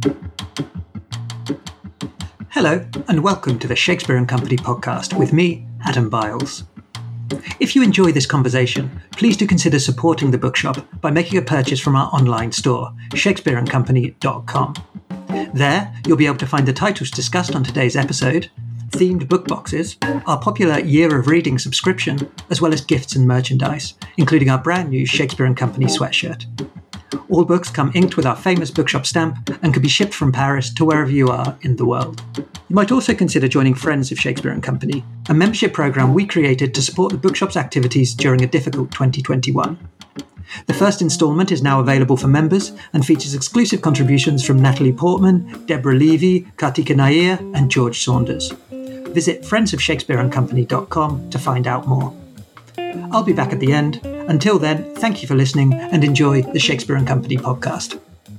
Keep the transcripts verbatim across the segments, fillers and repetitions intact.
Hello, and welcome to the Shakespeare and Company podcast with me, Adam Biles. If you enjoy this conversation, please do consider supporting the bookshop by making a purchase from our online store, shakespeare and company dot com. There, you'll be able to find the titles discussed on today's episode, themed book boxes, our popular Year of Reading subscription, as well as gifts and merchandise, including our brand new Shakespeare and Company sweatshirt. All books come inked with our famous bookshop stamp and can be shipped from Paris to wherever you are in the world. You might also consider joining Friends of Shakespeare and Company, a membership programme we created to support the bookshop's activities during a difficult twenty twenty-one. The first instalment is now available for members and features exclusive contributions from Natalie Portman, Deborah Levy, Kartika Nair and George Saunders. Visit friends of shakespeare and company dot com to find out more. I'll be back at the end. Until then, thank you for listening and enjoy the Shakespeare and Company podcast.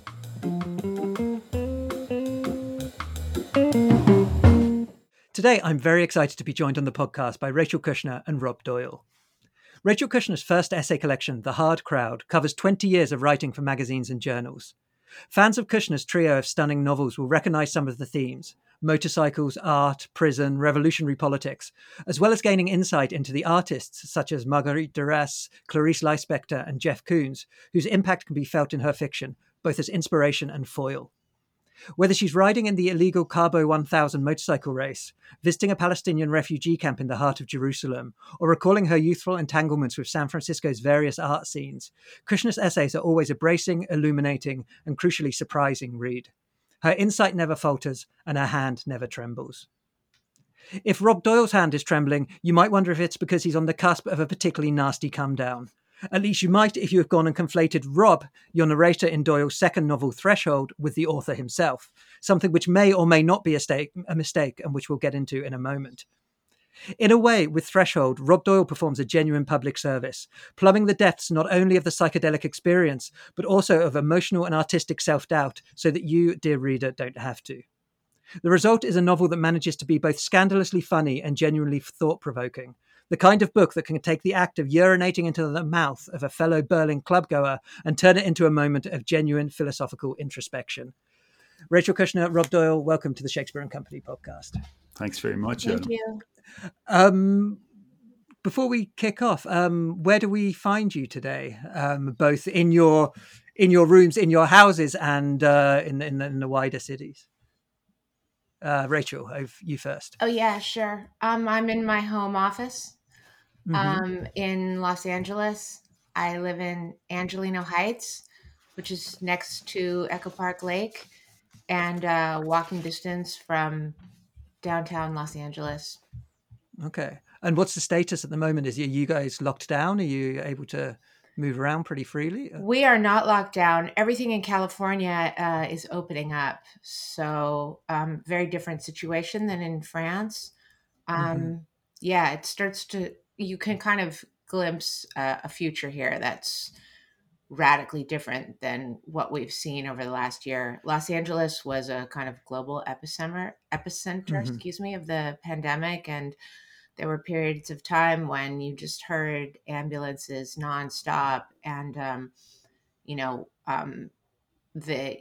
Today, I'm very excited to be joined on the podcast by Rachel Kushner and Rob Doyle. Rachel Kushner's first essay collection, The Hard Crowd, covers twenty years of writing for magazines and journals. Fans of Kushner's trio of stunning novels will recognise some of the themes: motorcycles, art, prison, revolutionary politics, as well as gaining insight into the artists such as Marguerite Duras, Clarice Lispector and Jeff Koons, whose impact can be felt in her fiction, both as inspiration and foil. Whether she's riding in the illegal Cabo one thousand motorcycle race, visiting a Palestinian refugee camp in the heart of Jerusalem, or recalling her youthful entanglements with San Francisco's various art scenes, Kushner's essays are always a bracing, illuminating, and crucially surprising read. Her insight never falters, and her hand never trembles. If Rob Doyle's hand is trembling, you might wonder if it's because he's on the cusp of a particularly nasty come down. At least you might if you have gone and conflated Rob, your narrator in Doyle's second novel Threshold, with the author himself, something which may or may not be a, stake, a mistake and which we'll get into in a moment. In a way, with Threshold, Rob Doyle performs a genuine public service, plumbing the depths not only of the psychedelic experience, but also of emotional and artistic self-doubt, so that you, dear reader, don't have to. The result is a novel that manages to be both scandalously funny and genuinely thought-provoking, the kind of book that can take the act of urinating into the mouth of a fellow Berlin clubgoer and turn it into a moment of genuine philosophical introspection. Rachel Kushner, Rob Doyle, welcome to the Shakespeare and Company podcast. Thanks very much. Thank Adam. you. Um, before we kick off, um, where do we find you today? Um, both in your in your rooms, in your houses, and uh, in, in, in the wider cities. Uh, Rachel, over you first. Oh yeah, sure. Um, I'm in my home office, Mm-hmm. um, in Los Angeles. I live in Angelino Heights, which is next to Echo Park Lake, and uh, walking distance from downtown Los Angeles. Okay. And what's the status at the moment? Is you, you guys locked down? Are you able to move around pretty freely? We are not locked down. Everything in California uh, is opening up. So um, very different situation than in France. Um, Mm-hmm. Yeah, it starts to, you can kind of glimpse uh, a future here that's radically different than what we've seen over the last year. Los Angeles was a kind of global epicenter, epicenter, Mm-hmm. excuse me, of the pandemic. And there were periods of time when you just heard ambulances nonstop. And, um, you know, um, the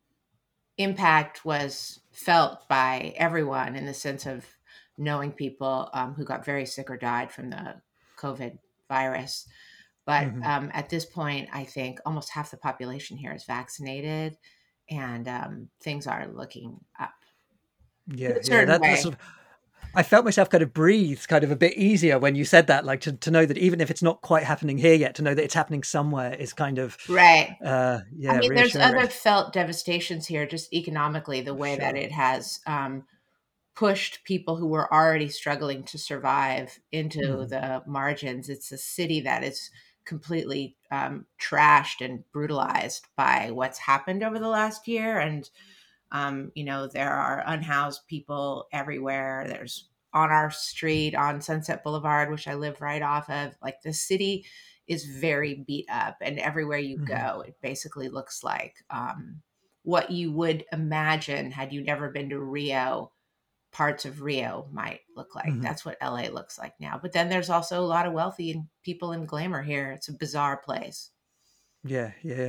impact was felt by everyone in the sense of knowing people um, who got very sick or died from the COVID virus. But Mm-hmm. um, at this point, I think almost half the population here is vaccinated, and um, things are looking up. Yeah, In a yeah. certain That, way. that's sort of, I felt myself kind of breathe kind of a bit easier when you said that, like to, to know that even if it's not quite happening here yet, to know that it's happening somewhere is kind of, Right. uh, yeah, I mean, there's reassuring. other felt devastations here, just economically, the way Sure. that it has um, pushed people who were already struggling to survive into Mhm. the margins. It's a city that is completely um, trashed and brutalized by what's happened over the last year. And, um, you know, there are unhoused people everywhere. There's on our street on Sunset Boulevard, which I live right off of. Like, the city is very beat up, and everywhere you Mhm. go, it basically looks like um, what you would imagine had you never been to Rio. Parts of Rio might look like. Mhm. That's what L A looks like now. But then there's also a lot of wealthy people in glamour here. It's a bizarre place. Yeah, yeah.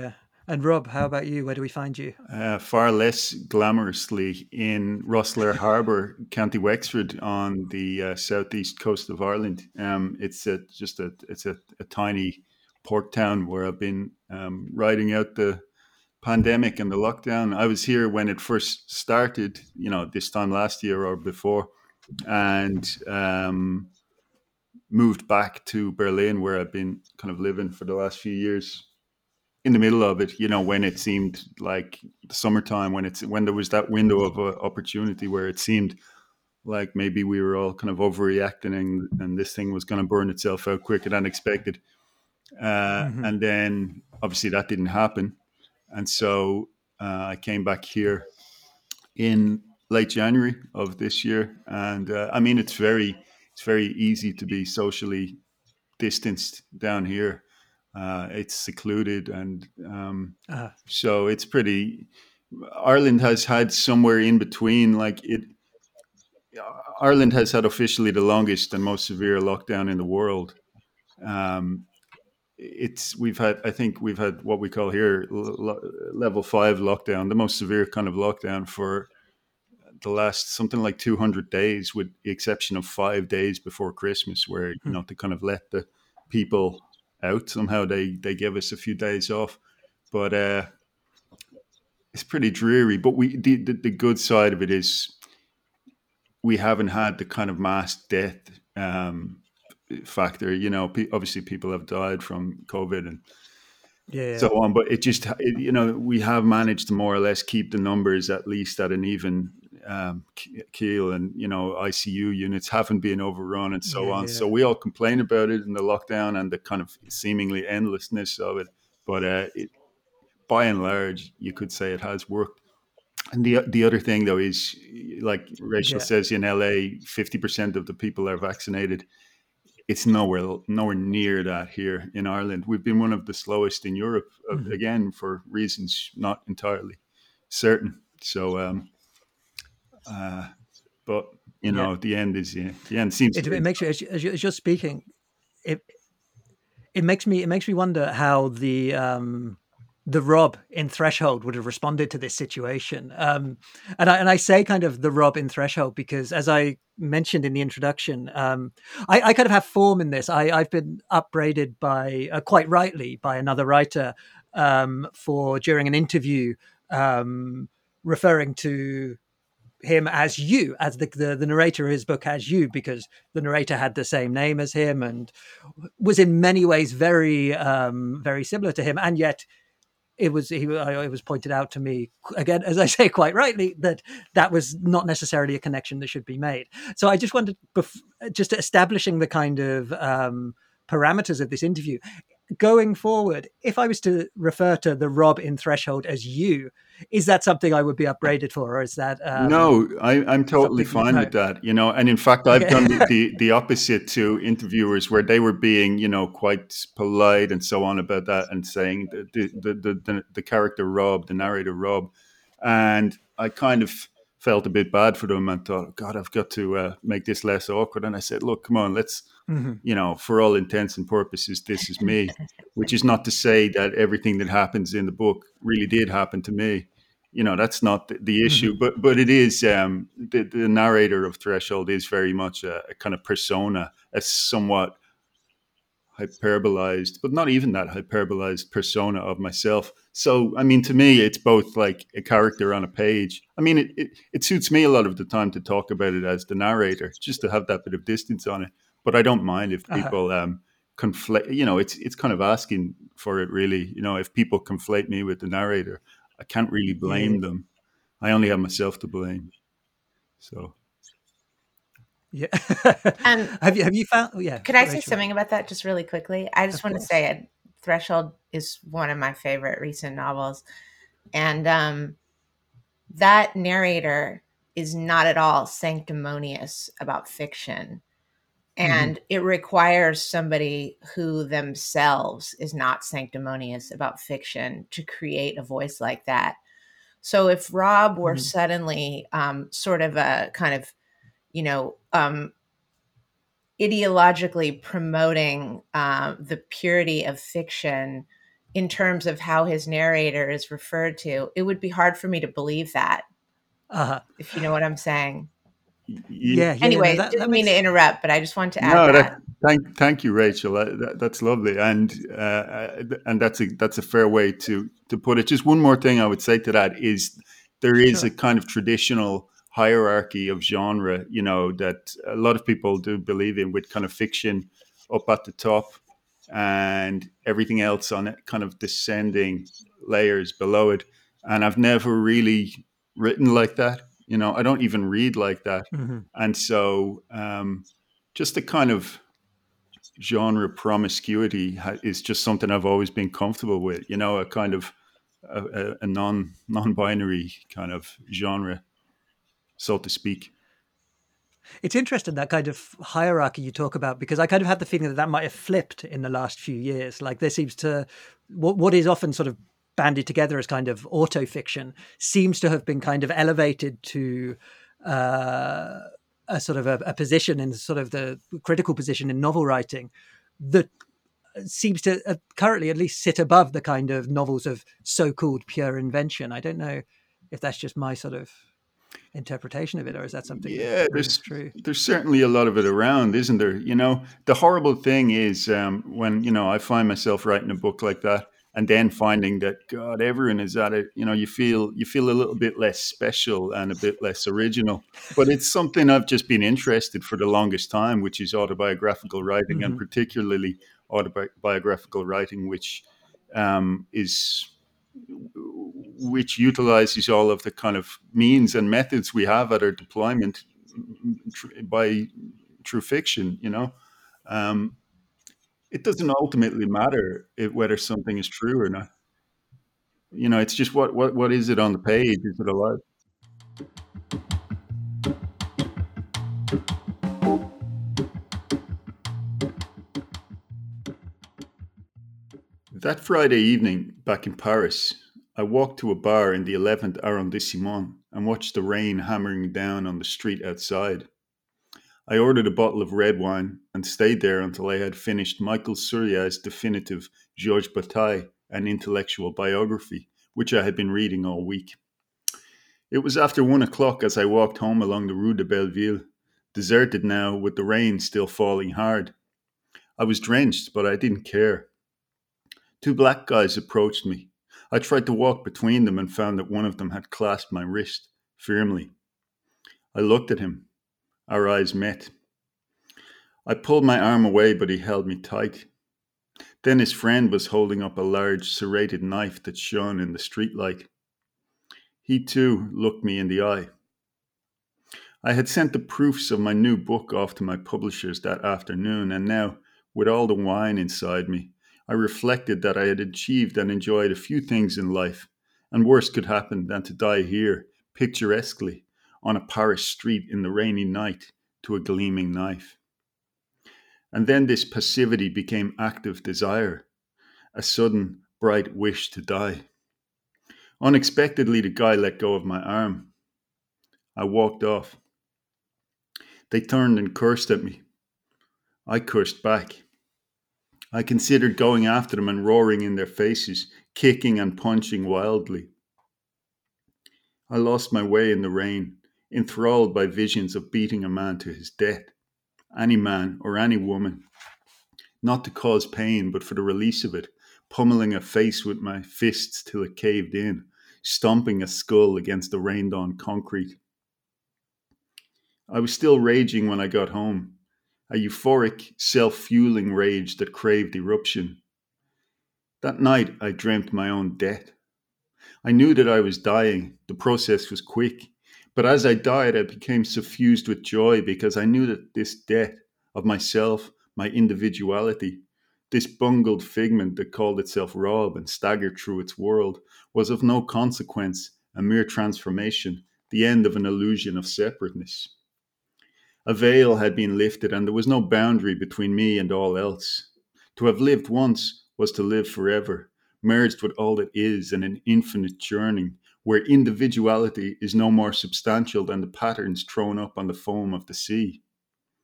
And Rob, how about you? Where do we find you? Uh, far less glamorously in Rosslare Harbour, County Wexford, on the uh, southeast coast of Ireland. Um, it's a, just a it's a, a tiny port town where I've been um, riding out the pandemic and the lockdown. I was here when it first started, you know, this time last year or before, and um, moved back to Berlin, where I've been kind of living for the last few years. In the middle of it, you know, when it seemed like the summertime, when it's when there was that window of uh, opportunity where it seemed like maybe we were all kind of overreacting, and, and this thing was going to burn itself out quicker than expected. Uh, Mm-hmm. and then obviously that didn't happen. And so uh, I came back here in late January of this year. And uh, I mean, it's very, it's very easy to be socially distanced down here. Uh, it's secluded, and um, Uh, so it's pretty. Ireland has had somewhere in between, like it. Ireland has had officially the longest and most severe lockdown in the world. Um, it's we've had, I think we've had what we call here l- level five lockdown, the most severe kind of lockdown for the last something like two hundred days, with the exception of five days before Christmas, where you know to kind of let the people out. Somehow they they give us a few days off, but uh, it's pretty dreary. But we the, the the good side of it is we haven't had the kind of mass death um, factor. You know, pe- obviously people have died from COVID and yeah. so on, but it just it, you know we have managed to more or less keep the numbers at least at an even um, keel, and you know I C U units haven't been overrun and so Yeah. on. Yeah. So we all complain about it in the lockdown and the kind of seemingly endlessness of it, but uh, it, by and large, you could say it has worked. And the the other thing though is, like Rachel Yeah. says, in L A, fifty percent of the people are vaccinated. It's nowhere nowhere near that here in Ireland. We've been one of the slowest in Europe, uh, Mm-hmm. again for reasons not entirely certain. So, um, uh, but you Yeah. know, the end is yeah, the end seems It, to be. it makes you as, you, as, you, as you're speaking, it it makes me it makes me wonder how the um, the Rob in Threshold would have responded to this situation. Um, and I and I say kind of the Rob in Threshold because, as I mentioned in the introduction, um, I, I kind of have form in this. I, I've been upbraided by uh, quite rightly by another writer um, for during an interview um, referring to him as you, as the, the the narrator of his book as you, because the narrator had the same name as him and was in many ways very um, very similar to him, and yet it was he it was pointed out to me again, as I say quite rightly, that that was not necessarily a connection that should be made. So I just wanted just establishing the kind of um, parameters of this interview going forward. If I was to refer to the Rob in Threshold as you, is that something I would be upbraided for, or is that um, No, I, I'm totally something? fine No. with that, you know. And in fact, I've Okay. done the, the, the opposite to interviewers, where they were being, you know, quite polite and so on about that, and saying the the the, the, the character Rob, the narrator Rob, and I kind of felt a bit bad for them and thought, God, I've got to uh, make this less awkward. And I said, look, come on, let's, Mm-hmm. you know, for all intents and purposes, this is me, which is not to say that everything that happens in the book really did happen to me. You know, that's not the, the issue, Mm-hmm. but but it is um, the, the narrator of Threshold is very much a, a kind of persona, a somewhat hyperbolized, but not even that hyperbolized persona of myself. So, I mean, to me, it's both like a character on a page. I mean, it, it, it suits me a lot of the time to talk about it as the narrator, just to have that bit of distance on it. But I don't mind if Uh-huh. people um, conflate, you know, it's it's kind of asking for it, really. You know, if people conflate me with the narrator, I can't really Yeah. blame them. I only have myself to blame. So, Yeah. And have you have you found? Oh, yeah, could I say Rachel. something about that just really quickly? I just Of want to course. say it, Threshold is one of my favorite recent novels. And um, that narrator is not at all sanctimonious about fiction. And Mm-hmm. it requires somebody who themselves is not sanctimonious about fiction to create a voice like that. So if Rob were Mm-hmm. suddenly um, sort of a kind of, you know, um, ideologically promoting uh, the purity of fiction in terms of how his narrator is referred to, it would be hard for me to believe that, Uh-huh. if you know what I'm saying. Yeah. Yeah, yeah, yeah, no, Anyway, that, that didn't mean makes to interrupt, but I just wanted to add No, that that. thank thank you, Rachel. That, that, that's lovely, and uh, and that's a that's a fair way to to put it. Just one more thing I would say to that is there is a sure. kind of traditional hierarchy of genre, you know, that a lot of people do believe in, with kind of fiction up at the top and everything else on it, kind of descending layers below it. And I've never really written like that. You know, I don't even read like that, Hmm. and so. Um, just the kind of genre promiscuity ha- is just something I've always been comfortable with. You know, a kind of a, a, a non non-binary kind of genre, so to speak. It's interesting, that kind of hierarchy you talk about, because I kind of had the feeling that that might have flipped in the last few years. Like there seems to, what, what is often sort of banded together as kind of auto fiction seems to have been kind of elevated to uh, a sort of a, a position in sort of the critical position in novel writing that seems to uh, currently at least sit above the kind of novels of so-called pure invention. I don't know if that's just my sort of interpretation of it, or is that something that Yeah, rings there's true? there's certainly a lot of it around, isn't there? You know, the horrible thing is um, when you know I find myself writing a book like that, and then finding that God, everyone is at it. You know, you feel you feel a little bit less special and a bit less original. But it's something I've just been interested for the longest time, which is autobiographical writing, and Hmm. particularly autobiographical writing, which um, is which utilizes all of the kind of means and methods we have at our deployment by through fiction. You know, um, it doesn't ultimately matter if, whether something is true or not. You know, it's just what what what is it on the page? Is it alive? That Friday evening back in Paris, I walked to a bar in the eleventh arrondissement and watched the rain hammering down on the street outside. I ordered a bottle of red wine and stayed there until I had finished Michael Surya's definitive Georges Bataille, an intellectual biography, which I had been reading all week. It was after one o'clock as I walked home along the Rue de Belleville, deserted now with the rain still falling hard. I was drenched, but I didn't care. Two black guys approached me. I tried to walk between them and found that one of them had clasped my wrist firmly. I looked at him. Our eyes met. I pulled my arm away, but he held me tight. Then his friend was holding up a large serrated knife that shone in the streetlight. He too looked me in the eye. I had sent the proofs of my new book off to my publishers that afternoon, and now, with all the wine inside me, I reflected that I had achieved and enjoyed a few things in life, and worse could happen than to die here, picturesquely, on a Paris street in the rainy night, to a gleaming knife. And then this passivity became active desire, a sudden, bright wish to die. Unexpectedly, the guy let go of my arm. I walked off. They turned and cursed at me. I cursed back. I considered going after them and roaring in their faces, kicking and punching wildly. I lost my way in the rain, enthralled by visions of beating a man to his death, any man or any woman, not to cause pain, but for the release of it, pummeling a face with my fists till it caved in, stomping a skull against the rained-on concrete. I was still raging when I got home, a euphoric, self-fueling rage that craved eruption. That night I dreamt my own death. I knew that I was dying. The process was quick. But as I died, I became suffused with joy because I knew that this death of myself, my individuality, this bungled figment that called itself Rob and staggered through its world, was of no consequence, a mere transformation, the end of an illusion of separateness. A veil had been lifted, and there was no boundary between me and all else. To have lived once was to live forever, merged with all that is in an infinite churning, where individuality is no more substantial than the patterns thrown up on the foam of the sea.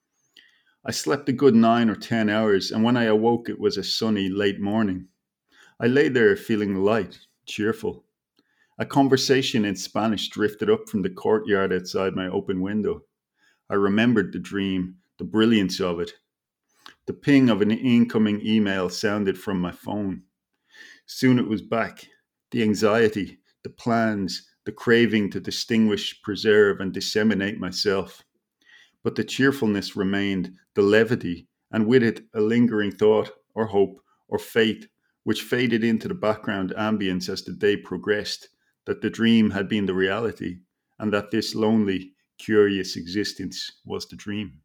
I slept a good nine or ten hours, and when I awoke, it was a sunny late morning. I lay there feeling light, cheerful. A conversation in Spanish drifted up from the courtyard outside my open window. I remembered the dream, the brilliance of it. The ping of an incoming email sounded from my phone. Soon it was back. The anxiety, the plans, the craving to distinguish, preserve, and disseminate myself. But the cheerfulness remained, the levity, and with it a lingering thought, or hope, or faith, which faded into the background ambience as the day progressed, that the dream had been the reality, and that this lonely, curious existence was the dream.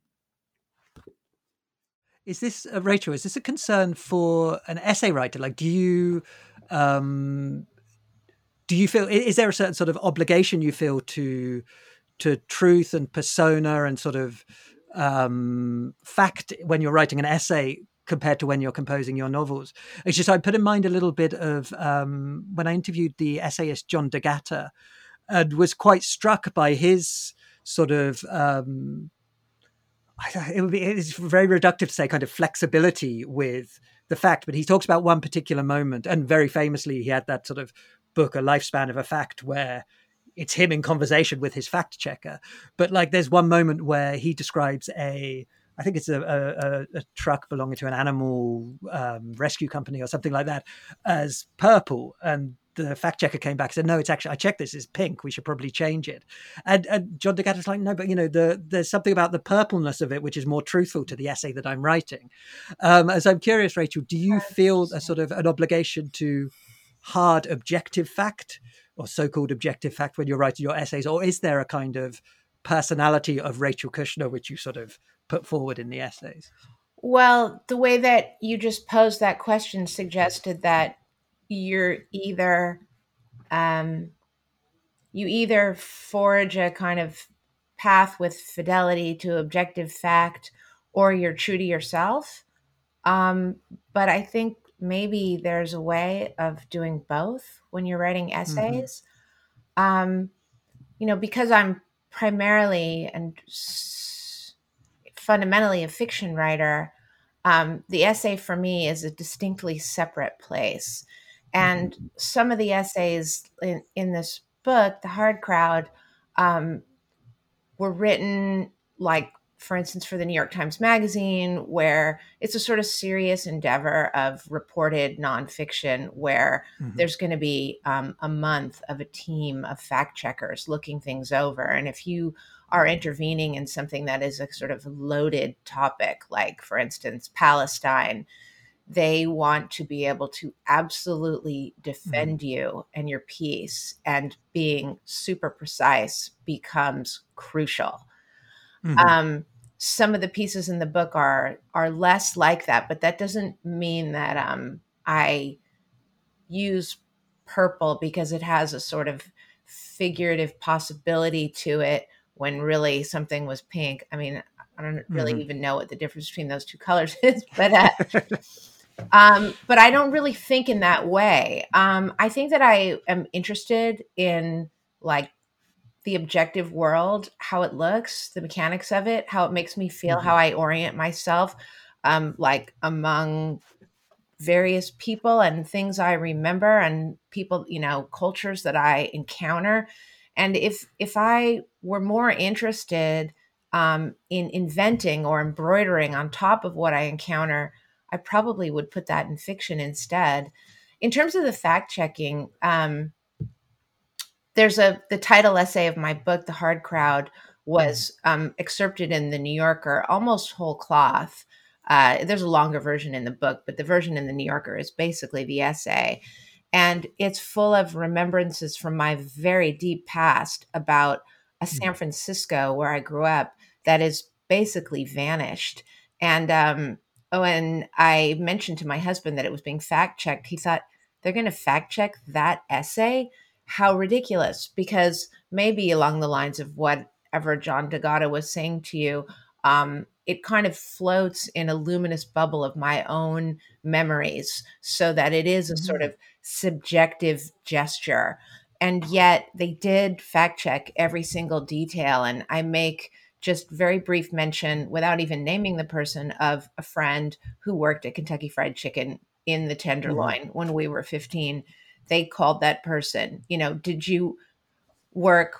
Is this, uh, Rachel, is this a concern for an essay writer? Like, do you, um, do you feel, is there a certain sort of obligation you feel to, to truth and persona and sort of um, fact when you're writing an essay compared to when you're composing your novels? It's just, I put in mind a little bit of um, when I interviewed the essayist John D'Agata, and was quite struck by his sort of, um, it would be, it's very reductive to say kind of flexibility with the fact, but he talks about one particular moment, and very famously he had that sort of book, A Lifespan of a Fact, where it's him in conversation with his fact checker. But like, there's one moment where he describes a, I think it's a, a, a truck belonging to an animal um, rescue company or something like that, as purple. And the fact checker came back and said, no, it's actually, I checked this, it's pink. We should probably change it. And, and John D'Agata's like, no, but you know, the, there's something about the purpleness of it, which is more truthful to the essay that I'm writing. Um, as I'm curious, Rachel, do you feel a sort of an obligation to hard objective fact or so-called objective fact when you're writing your essays? Or is there a kind of personality of Rachel Kushner, which you sort of put forward in the essays? Well, the way that you just posed that question suggested that you're either um, you either forge a kind of path with fidelity to objective fact, or you're true to yourself. Um, but I think maybe there's a way of doing both when you're writing essays. Mm-hmm. Um, you know, because I'm primarily and s- fundamentally a fiction writer, um, the essay for me is a distinctly separate place. And some of the essays in, in this book, The Hard Crowd, um, were written, like, for instance, for the New York Times Magazine, where it's a sort of serious endeavor of reported nonfiction, where mm-hmm. there's going to be um, a month of a team of fact checkers looking things over. And if you are intervening in something that is a sort of loaded topic, like, for instance, Palestine, they want to be able to absolutely defend mm-hmm. you and your piece, and being super precise becomes crucial. Mm-hmm. Um, some of the pieces in the book are are less like that, but that doesn't mean that um, I use purple because it has a sort of figurative possibility to it when really something was pink. I mean, I don't really mm-hmm. even know what the difference between those two colors is, but uh, um, but I don't really think in that way. Um, I think that I am interested in, like, the objective world, how it looks, the mechanics of it, how it makes me feel, mm-hmm. how I orient myself, um, like among various people and things I remember and people, you know, cultures that I encounter. And if if I were more interested um, in inventing or embroidering on top of what I encounter, I probably would put that in fiction instead. In terms of the fact checking, um, there's a the title essay of my book, The Hard Crowd, was um, excerpted in the New Yorker, almost whole cloth. Uh, there's a longer version in the book, but the version in the New Yorker is basically the essay. And it's full of remembrances from my very deep past about a San Francisco where I grew up that is basically vanished. And um, when I mentioned to my husband that it was being fact checked, he thought, they're going to fact check that essay? How ridiculous, because maybe along the lines of whatever John D'Agata was saying to you, um, it kind of floats in a luminous bubble of my own memories, so that it is a sort of subjective gesture. And yet they did fact check every single detail. And I make just very brief mention, without even naming the person, of a friend who worked at Kentucky Fried Chicken in the Tenderloin mm-hmm. when we were fifteen. They called that person, you know, did you work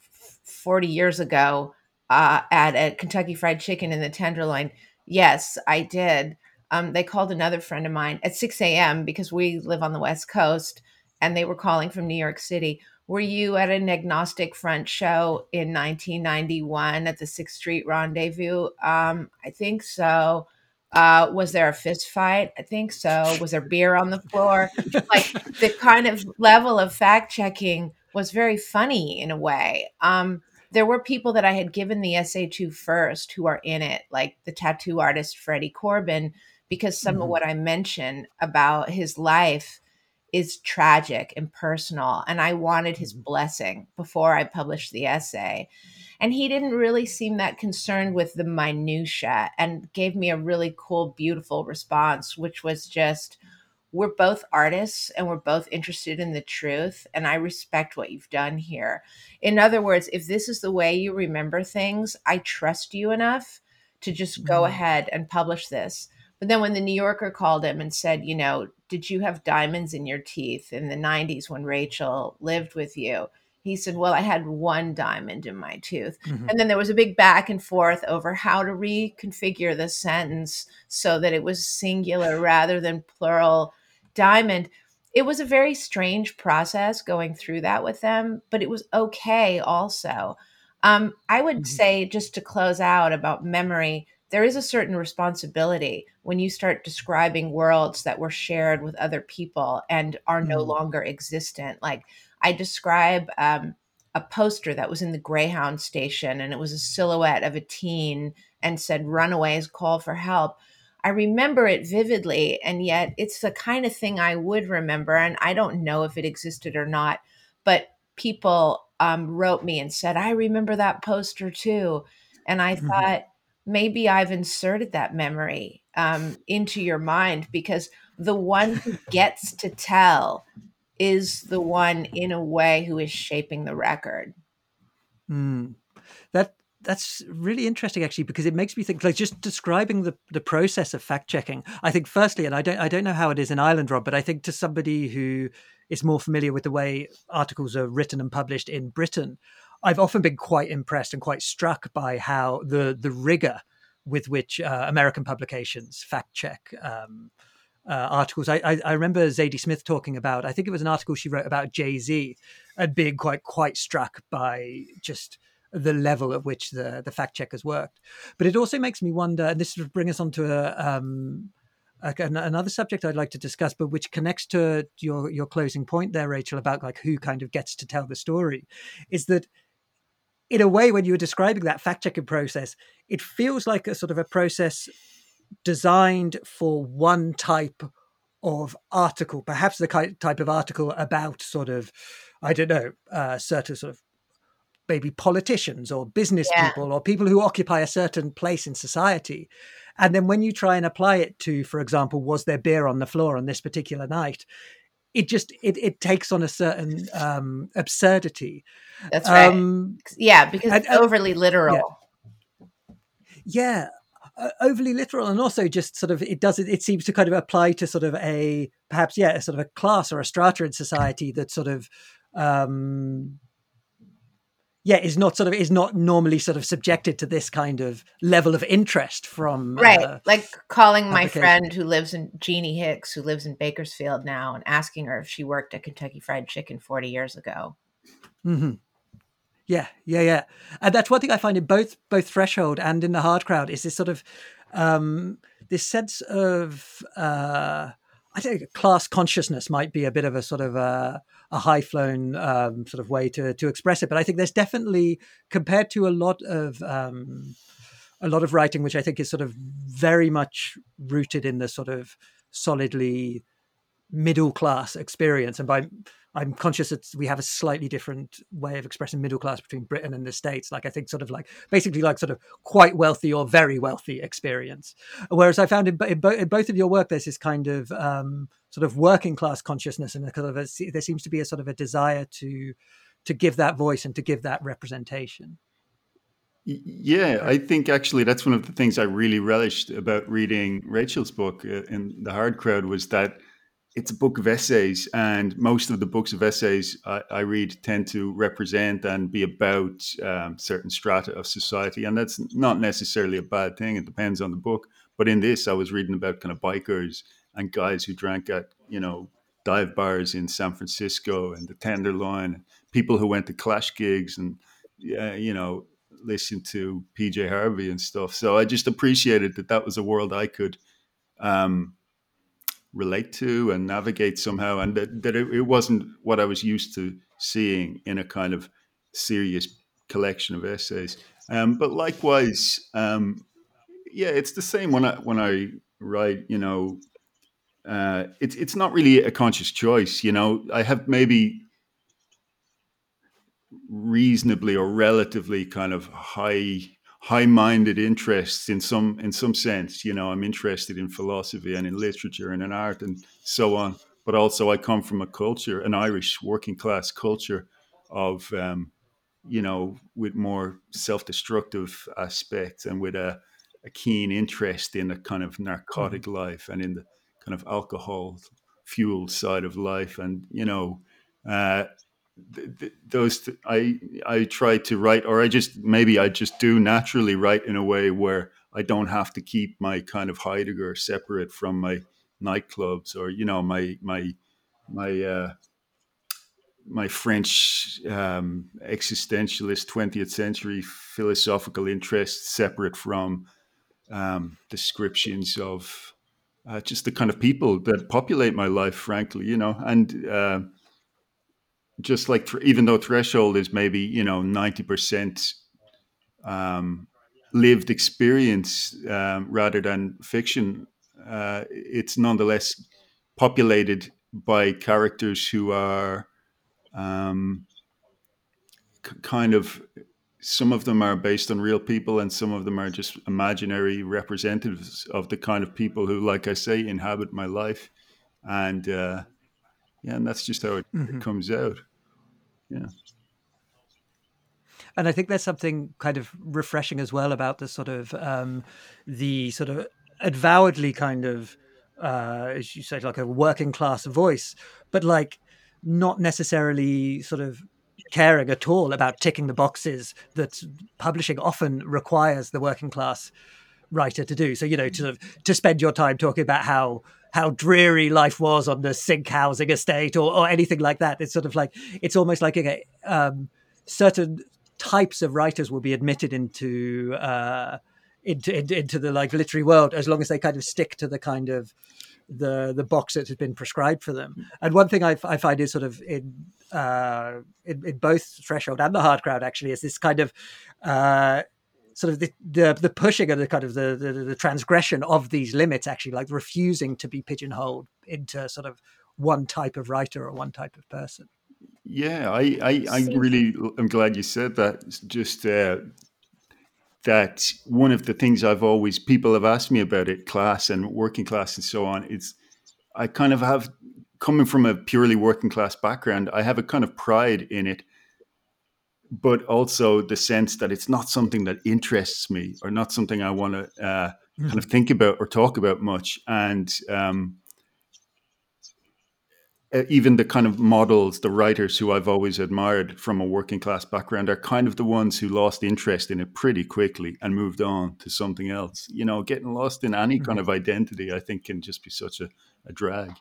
forty years ago uh, at a Kentucky Fried Chicken in the Tenderloin? Yes, I did. Um, they called another friend of mine at six a.m. because we live on the West Coast, and they were calling from New York City. Were you at an Agnostic Front show in nineteen ninety-one at the sixth Street Rendezvous? Um, I think so. Uh, was there a fist fight? I think so. Was there beer on the floor? Like, the kind of level of fact checking was very funny in a way. Um, there were people that I had given the essay to first who are in it, like the tattoo artist Freddie Corbin, because some mm-hmm. of what I mentioned about his life is tragic and personal. And I wanted his blessing before I published the essay. And he didn't really seem that concerned with the minutia and gave me a really cool, beautiful response, which was just, we're both artists and we're both interested in the truth. And I respect what you've done here. In other words, if this is the way you remember things, I trust you enough to just go mm-hmm. ahead and publish this. But then when the New Yorker called him and said, you know, did you have diamonds in your teeth in the nineties when Rachel lived with you? He said, well, I had one diamond in my tooth. Mm-hmm. And then there was a big back and forth over how to reconfigure the sentence so that it was singular rather than plural diamond. It was a very strange process going through that with them, but it was okay also. Um, I would mm-hmm. say, just to close out about memory, there is a certain responsibility when you start describing worlds that were shared with other people and are no mm-hmm. longer existent. Like, I describe um, a poster that was in the Greyhound station, and it was a silhouette of a teen and said, "Runaways call for help." I remember it vividly, and yet it's the kind of thing I would remember, and I don't know if it existed or not, but people um, wrote me and said, "I remember that poster too." And I mm-hmm. thought, maybe I've inserted that memory um, into your mind, because the one who gets to tell is the one, in a way, who is shaping the record. Mm. That that's really interesting, actually, because it makes me think, like, just describing the, the process of fact checking. I think, firstly, and I don't I don't know how it is in Ireland, Rob, but I think to somebody who is more familiar with the way articles are written and published in Britain, I've often been quite impressed and quite struck by how the the rigor with which uh, American publications fact check um, uh, articles. I, I, I remember Zadie Smith talking about, I think it was an article she wrote about Jay-Z, and being quite quite struck by just the level at which the the fact checkers worked. But it also makes me wonder, and this would bring us on to a, um, a, another subject I'd like to discuss, but which connects to your your closing point there, Rachel, about like who kind of gets to tell the story, is that, in a way, when you were describing that fact-checking process, it feels like a sort of a process designed for one type of article, perhaps the type of article about sort of, I don't know, uh, certain sort of maybe politicians or business yeah. people or people who occupy a certain place in society. And then when you try and apply it to, for example, was there beer on the floor on this particular night? It just, it, it takes on a certain um, absurdity. That's right. Um, yeah, because and, it's overly literal. Yeah, yeah uh, overly literal. And also just sort of, it does, it, it seems to kind of apply to sort of a, perhaps, yeah, a sort of a class or a strata in society that sort of, um, yeah, is not sort of, is not normally sort of subjected to this kind of level of interest from. Right. Uh, like calling my friend who lives in, Jeannie Hicks, who lives in Bakersfield now, and asking her if she worked at Kentucky Fried Chicken forty years ago. Mm-hmm. Yeah, yeah, yeah. And that's one thing I find in both both Threshold and in The Hard Crowd, is this sort of, um, this sense of, uh, I think class consciousness might be a bit of a sort of a, a high-flown um, sort of way to to express it. But I think there's definitely, compared to a lot of um, a lot of writing, which I think is sort of very much rooted in the sort of solidly middle class experience. And by I'm conscious that we have a slightly different way of expressing middle class between Britain and the States. Like, I think sort of like basically like sort of quite wealthy or very wealthy experience. Whereas I found in, in, bo- in both of your work, there's this kind of um, sort of working class consciousness, and a kind of a, there seems to be a sort of a desire to to give that voice and to give that representation. Yeah, I think actually that's one of the things I really relished about reading Rachel's book uh, in The Hard Crowd was that it's a book of essays, and most of the books of essays I, I read tend to represent and be about um, certain strata of society, and that's not necessarily a bad thing. It depends on the book. But in this, I was reading about kind of bikers and guys who drank at you know dive bars in San Francisco and the Tenderloin, people who went to Clash gigs and yeah, you know listened to P J Harvey and stuff. So I just appreciated that that was a world I could. Um, relate to and navigate somehow, and that, that it, it wasn't what I was used to seeing in a kind of serious collection of essays. Um, but likewise, um, yeah, it's the same when I when I write. You know, uh, it's it's not really a conscious choice. You know, I have maybe reasonably or relatively kind of high high-minded interests in some in some sense. You know, I'm interested in philosophy and in literature and in art and so on. But also, I come from a culture, an Irish working class culture, of um, you know, with more self-destructive aspects and with a, a keen interest in a kind of narcotic Mm-hmm. life and in the kind of alcohol fueled side of life. And you know, uh, th- th- those th- I I try to write, or I just maybe I just do naturally write in a way where I don't have to keep my kind of Heidegger separate from my nightclubs or you know my my my uh, my French um, existentialist twentieth century philosophical interests separate from um, descriptions of uh, just the kind of people that populate my life, frankly, you know, and uh, just like th- even though Threshold is maybe you know ninety percent um, lived experience um, rather than fiction, uh, it's nonetheless populated by characters who are um, k- kind of some of them are based on real people and some of them are just imaginary representatives of the kind of people who, like I say, inhabit my life. And uh, yeah, and that's just how it, it Mm-hmm. comes out. Yeah. And I think there's something kind of refreshing as well about the sort of um, the sort of avowedly kind of, uh, as you said, like a working class voice, but like not necessarily sort of caring at all about ticking the boxes that publishing often requires the working class writer to do. So, you know, to sort of, to spend your time talking about how how dreary life was on the Sink housing estate or, or anything like that. It's sort of like it's almost like a um, certain types of writers will be admitted into uh, into, into into the like literary world as long as they kind of stick to the kind of the the box that has been prescribed for them. And one thing I, I find is sort of in, uh, in in both Threshold and The Hard Crowd actually is this kind of uh, sort of the, the the pushing and the kind of the, the the transgression of these limits, actually like refusing to be pigeonholed into sort of one type of writer or one type of person. Yeah, I, I, I Seems really am glad you said that. It's just uh, that one of the things I've always, people have asked me about it, class and working class and so on. It's, I kind of have, coming from a purely working class background, I have a kind of pride in it, but also the sense that it's not something that interests me or not something I want to uh, kind of Mhm. think about or talk about much. And um, uh, even the kind of models, the writers who I've always admired from a working class background are kind of the ones who lost interest in it pretty quickly and moved on to something else. You know, getting lost in any kind Mhm. of identity, I think, can just be such a, a drag.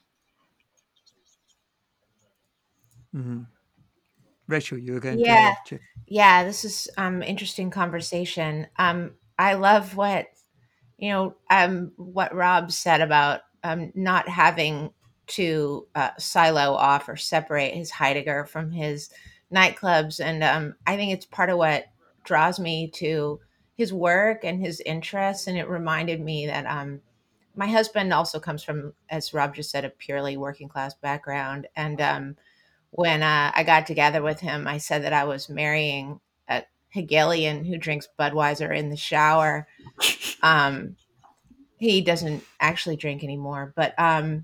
Mhm. Rachel, you were going yeah, to chip. yeah. This is um interesting conversation. Um, I love what you know um what Rob said about um not having to uh, silo off or separate his Heidegger from his nightclubs, and um I think it's part of what draws me to his work and his interests. And it reminded me that um my husband also comes from, as Rob just said, a purely working class background. And um when uh, I got together with him, I said that I was marrying a Hegelian who drinks Budweiser in the shower. Um, he doesn't actually drink anymore, but um,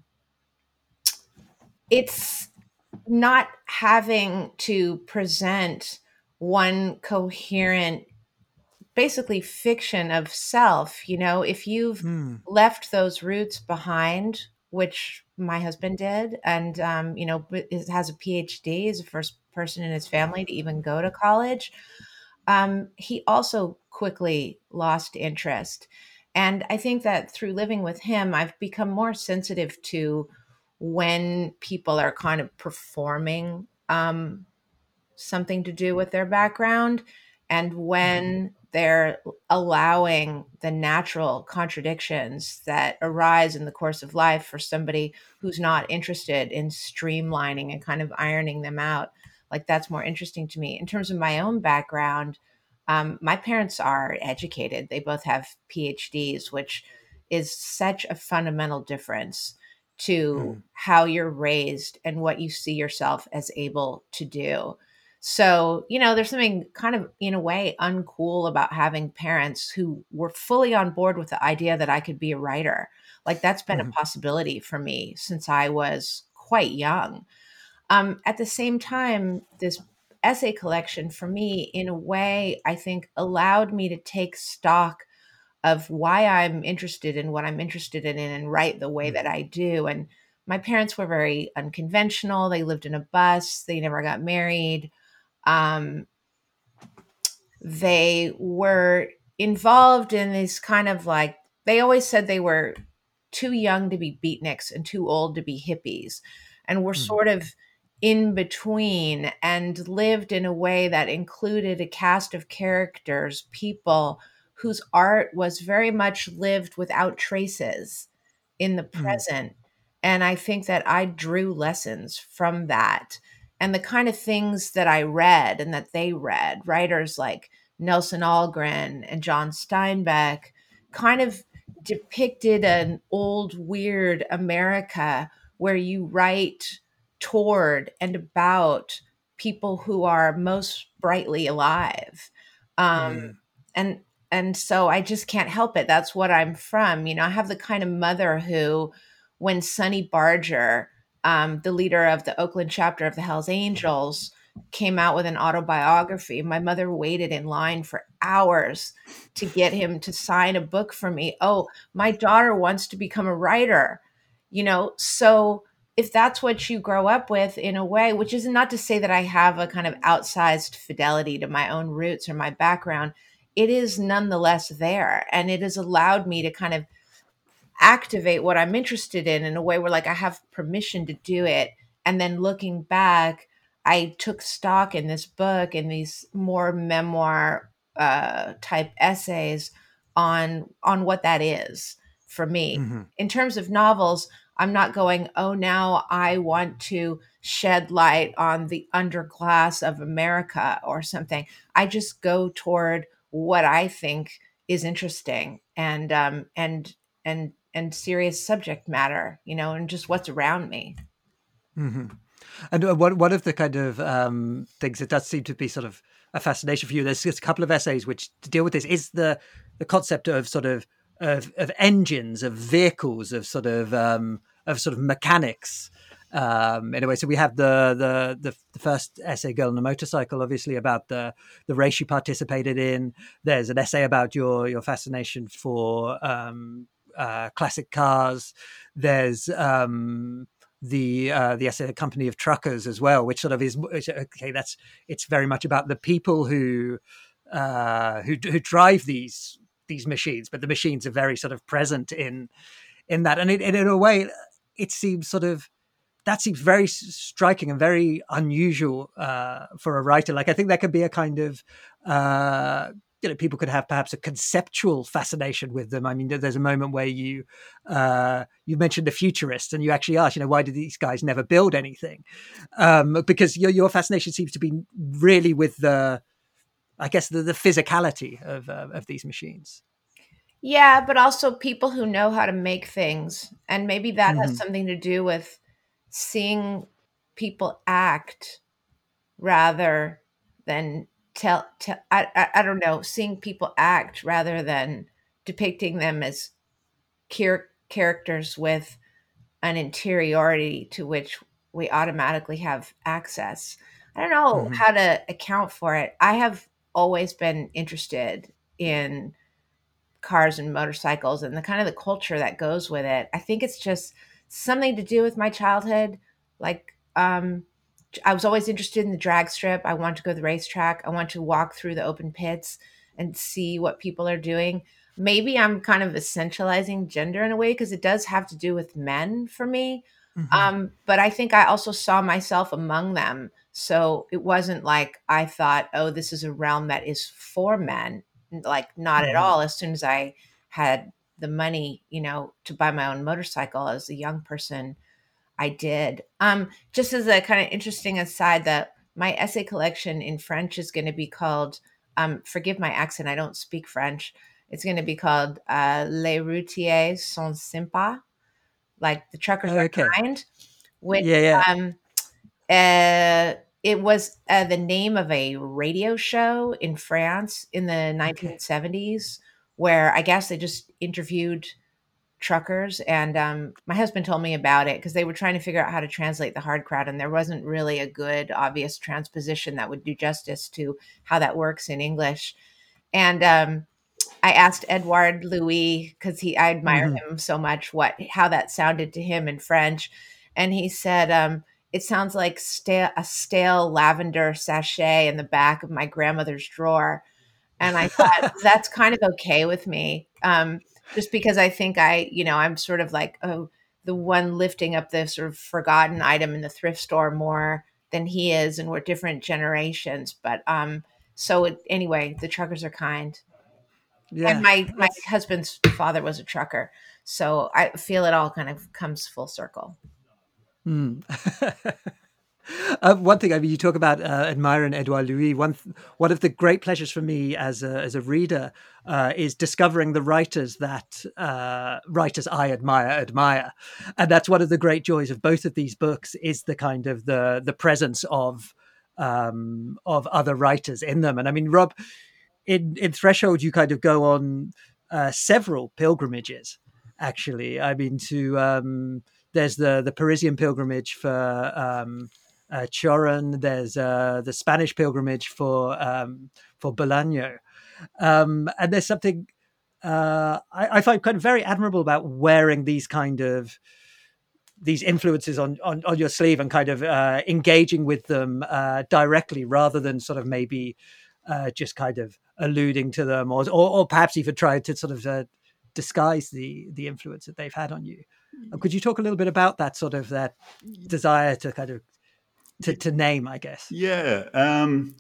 it's not having to present one coherent basically fiction of self. You know, if you've Hmm. left those roots behind, which my husband did, and um, you know, b- is- has a PhD, is the first person in his family to even go to college. Um, he also quickly lost interest. And I think that through living with him, I've become more sensitive to when people are kind of performing um, something to do with their background, and when they're allowing the natural contradictions that arise in the course of life for somebody who's not interested in streamlining and kind of ironing them out. Like, that's more interesting to me. In terms of my own background, um, my parents are educated. They both have PhDs, which is such a fundamental difference to Hmm. how you're raised and what you see yourself as able to do. So, you know, there's something kind of, in a way, uncool about having parents who were fully on board with the idea that I could be a writer. Like, that's been a Hmm. possibility for me since I was quite young. Um, at the same time, this essay collection for me, in a way, I think allowed me to take stock of why I'm interested in what I'm interested in and write the way that I do. And my parents were very unconventional. They lived in a bus, they never got married. Um, they were involved in this kind of like, they always said they were too young to be beatniks and too old to be hippies. And were Hmm. sort of in between and lived in a way that included a cast of characters, people whose art was very much lived without traces in the Hmm. present. And I think that I drew lessons from that. And the kind of things that I read and that they read, writers like Nelson Algren and John Steinbeck, kind of depicted an old, weird America where you write toward and about people who are most brightly alive. Um, Hmm. and and so I just can't help it. That's what I'm from. You know, I have the kind of mother who, when Sonny Barger, um, the leader of the Oakland chapter of the Hells Angels, came out with an autobiography, my mother waited in line for hours to get him to sign a book for me. Oh, my daughter wants to become a writer, you know? So if that's what you grow up with, in a way, which is not to say that I have a kind of outsized fidelity to my own roots or my background, it is nonetheless there. And it has allowed me to kind of activate what I'm interested in in a way where, like, I have permission to do it. And then looking back, I took stock in this book and these more memoir uh, type essays on on what that is for me. Hmm. In terms of novels, I'm not going, oh, now I want to shed light on the underclass of America or something. I just go toward what I think is interesting, and um and and and serious subject matter, you know, and just what's around me. Hmm. And uh, one one of the kind of um, things that does seem to be sort of a fascination for you, there's just a couple of essays which deal with this, is the the concept of sort of of, of engines, of vehicles, of sort of um, of sort of mechanics. Um, in a way, so we have the, the the the first essay, "Girl on a Motorcycle," obviously about the the race you participated in. There's an essay about your your fascination for um, uh, classic cars. There's um, the uh, the essay, "The Company of Truckers," as well, which sort of is okay. That's it's very much about the people who uh, who who drive these these machines, but the machines are very sort of present in in that, and, it, and in a way, it seems sort of that seems very striking and very unusual uh, for a writer. Like, I think that could be a kind of uh, you know, people could have perhaps a conceptual fascination with them. I mean, there's a moment where you uh, you mentioned the futurists, and you actually asked, you know, why did these guys never build anything? Um, because your your fascination seems to be really with the, I guess, the, the physicality of uh, of these machines. Yeah, but also people who know how to make things. And maybe that has Hmm. something to do with seeing people act rather than tell, tell I, I, I don't know, seeing people act rather than depicting them as char- characters with an interiority to which we automatically have access. I don't know Hmm. how to account for it. I have always been interested in cars and motorcycles and the kind of the culture that goes with it. I think it's just something to do with my childhood. Like, um, I was always interested in the drag strip. I wanted to go to the racetrack. I want to walk through the open pits and see what people are doing. Maybe I'm kind of essentializing gender in a way because it does have to do with men for me. Mm-hmm. Um, but I think I also saw myself among them. So it wasn't like I thought, oh, this is a realm that is for men. Like, not at Mm-hmm. all. As soon as I had the money, you know, to buy my own motorcycle as a young person, I did. Um, just as a kind of interesting aside, that my essay collection in French is going to be called, um, forgive my accent, I don't speak French. It's going to be called uh, Les routiers sont sympas, like the truckers are Okay. kind, which Yeah, yeah. um, uh, it was uh, the name of a radio show in France in the nineteen seventies, where I guess they just interviewed truckers. And um, my husband told me about it because they were trying to figure out how to translate the hard crowd, and there wasn't really a good, obvious transposition that would do justice to how that works in English. And um, I asked Edouard Louis, because he I admire Mm-hmm. him so much, what how that sounded to him in French, and he said, um, "It sounds like stale, a stale lavender sachet in the back of my grandmother's drawer." And I thought that's kind of okay with me, um, just because I think I, you know, I'm sort of like, oh, the one lifting up the sort of forgotten item in the thrift store more than he is, and we're different generations. But um, so it, anyway, the truckers are kind. And Yeah, my my that's husband's father was a trucker, so I feel it all kind of comes full circle. mm. Uh, one thing, I mean, you talk about uh, admiring Edouard Louis. One th- one of the great pleasures for me as a as a reader uh, is discovering the writers that uh, writers I admire admire, and that's one of the great joys of both of these books is the kind of the the presence of um, of other writers in them. And I mean, Rob, in in Threshold, you kind of go on uh, several pilgrimages. Actually, I mean, to um, there's the the Parisian pilgrimage for um, uh, Choron. There's uh, the Spanish pilgrimage for um, for Bolaño, um, and there's something uh, I, I find kind of very admirable about wearing these kind of these influences on, on, on your sleeve and kind of uh, engaging with them uh, directly rather than sort of maybe uh, just kind of alluding to them or, or, or perhaps even trying to sort of uh, disguise the the influence that they've had on you. Uh, could you talk a little bit about that sort of that desire to kind of to, to name, I guess? Yeah. Um,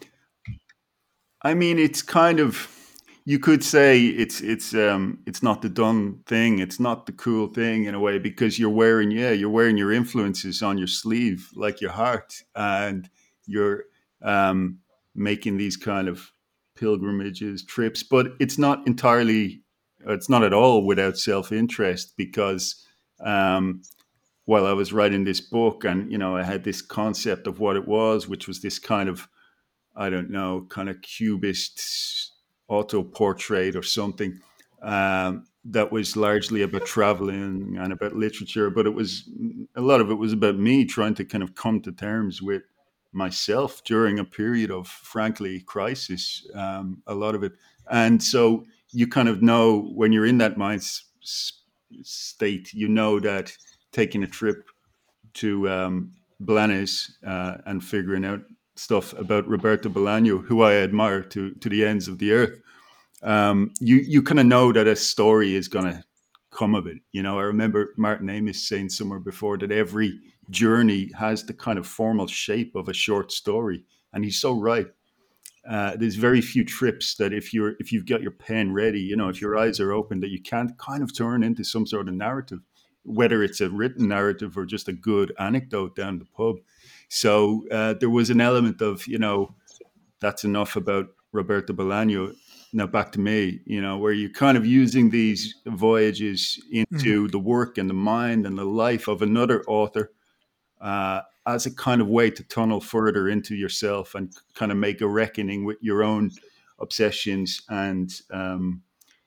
I mean, it's kind of, you could say it's it's um it's not the done thing, it's not the cool thing in a way, because you're wearing yeah you're wearing your influences on your sleeve like your heart, and you're um making these kind of pilgrimages, trips, but it's not entirely, it's not at all without self-interest, because um while I was writing this book, and you know I had this concept of what it was, which was this kind of, I don't know, kind of cubist auto portrait or something, um, that was largely about traveling and about literature. But it was, a lot of it was about me trying to kind of come to terms with myself during a period of, frankly, crisis, um, a lot of it. And so you kind of know when you're in that mind s- s- state, you know that taking a trip to um, Blanes uh, and figuring out stuff about Roberto Bolaño, who I admire to to the ends of the earth. Um, you you kind of know that a story is going to come of it. You know, I remember Martin Amis saying somewhere before that every journey has the kind of formal shape of a short story, and he's so right. Uh, there's very few trips that if you're if you've got your pen ready, you know, if your eyes are open, that you can't kind of turn into some sort of narrative, whether it's a written narrative or just a good anecdote down the pub. So uh, there was an element of, you know, that's enough about Roberto Bolaño. Now back to me, you know, where you're kind of using these voyages Mm-hmm. into the work and the mind and the life of another author, uh, as a kind of way to tunnel further into yourself and kind of make a reckoning with your own obsessions and um,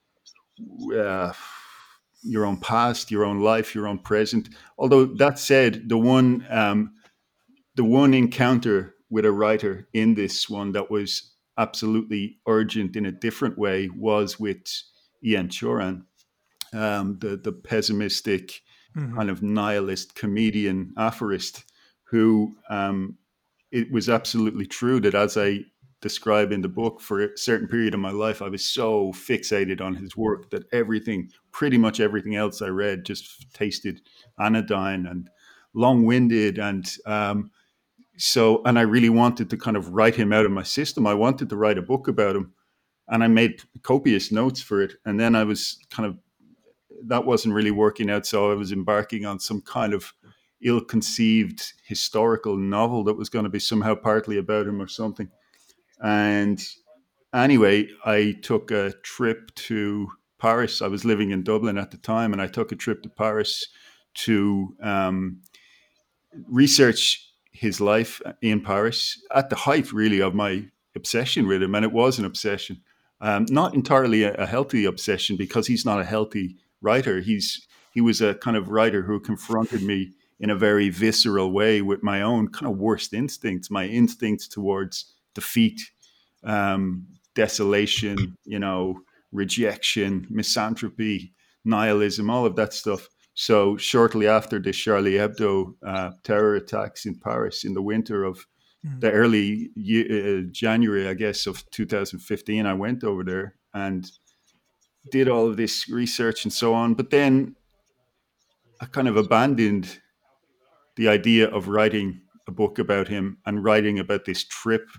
uh, your own past, your own life, your own present. Although that said, the one um, the one encounter with a writer in this one that was absolutely urgent in a different way was with Ian Choran, um, the the pessimistic, mm-hmm. kind of nihilist comedian aphorist, who um, it was absolutely true that, as I describe in the book, for a certain period of my life, I was so fixated on his work that everything, pretty much everything else I read, just tasted anodyne and long-winded. And um, so, and I really wanted to kind of write him out of my system. I wanted to write a book about him, and I made copious notes for it. And then I was kind of, that wasn't really working out. So I was embarking on some kind of ill-conceived historical novel that was going to be somehow partly about him or something. And anyway, I took a trip to Paris. I was living in Dublin at the time, and I took a trip to Paris to um, research his life in Paris at the height, really, of my obsession with him. And it was an obsession, um, not entirely a, a healthy obsession, because he's not a healthy writer. He's he was a kind of writer who confronted me in a very visceral way with my own kind of worst instincts, my instincts towards defeat, um, desolation, you know, rejection, misanthropy, nihilism, all of that stuff. So shortly after the Charlie Hebdo uh, terror attacks in Paris in the winter of mm. the early uh, January, I guess, of two thousand fifteen, I went over there and did all of this research and so on. But then I kind of abandoned the idea of writing a book about him and writing about this trip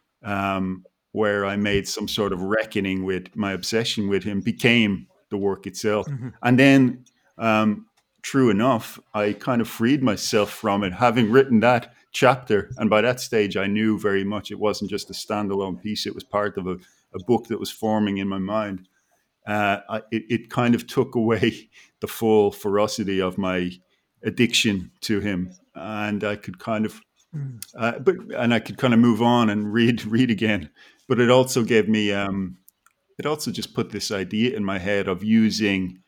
um, where I made some sort of reckoning with my obsession with him, became the work itself. Mm-hmm. And then, um, true enough, I kind of freed myself from it, having written that chapter. And by that stage, I knew very much it wasn't just a standalone piece. It was part of a, a book that was forming in my mind. Uh, I, it, it kind of took away the full ferocity of my addiction to him, and I could kind of, uh, but and I could kind of move on and read, read again. But it also gave me, um, it also just put this idea in my head of using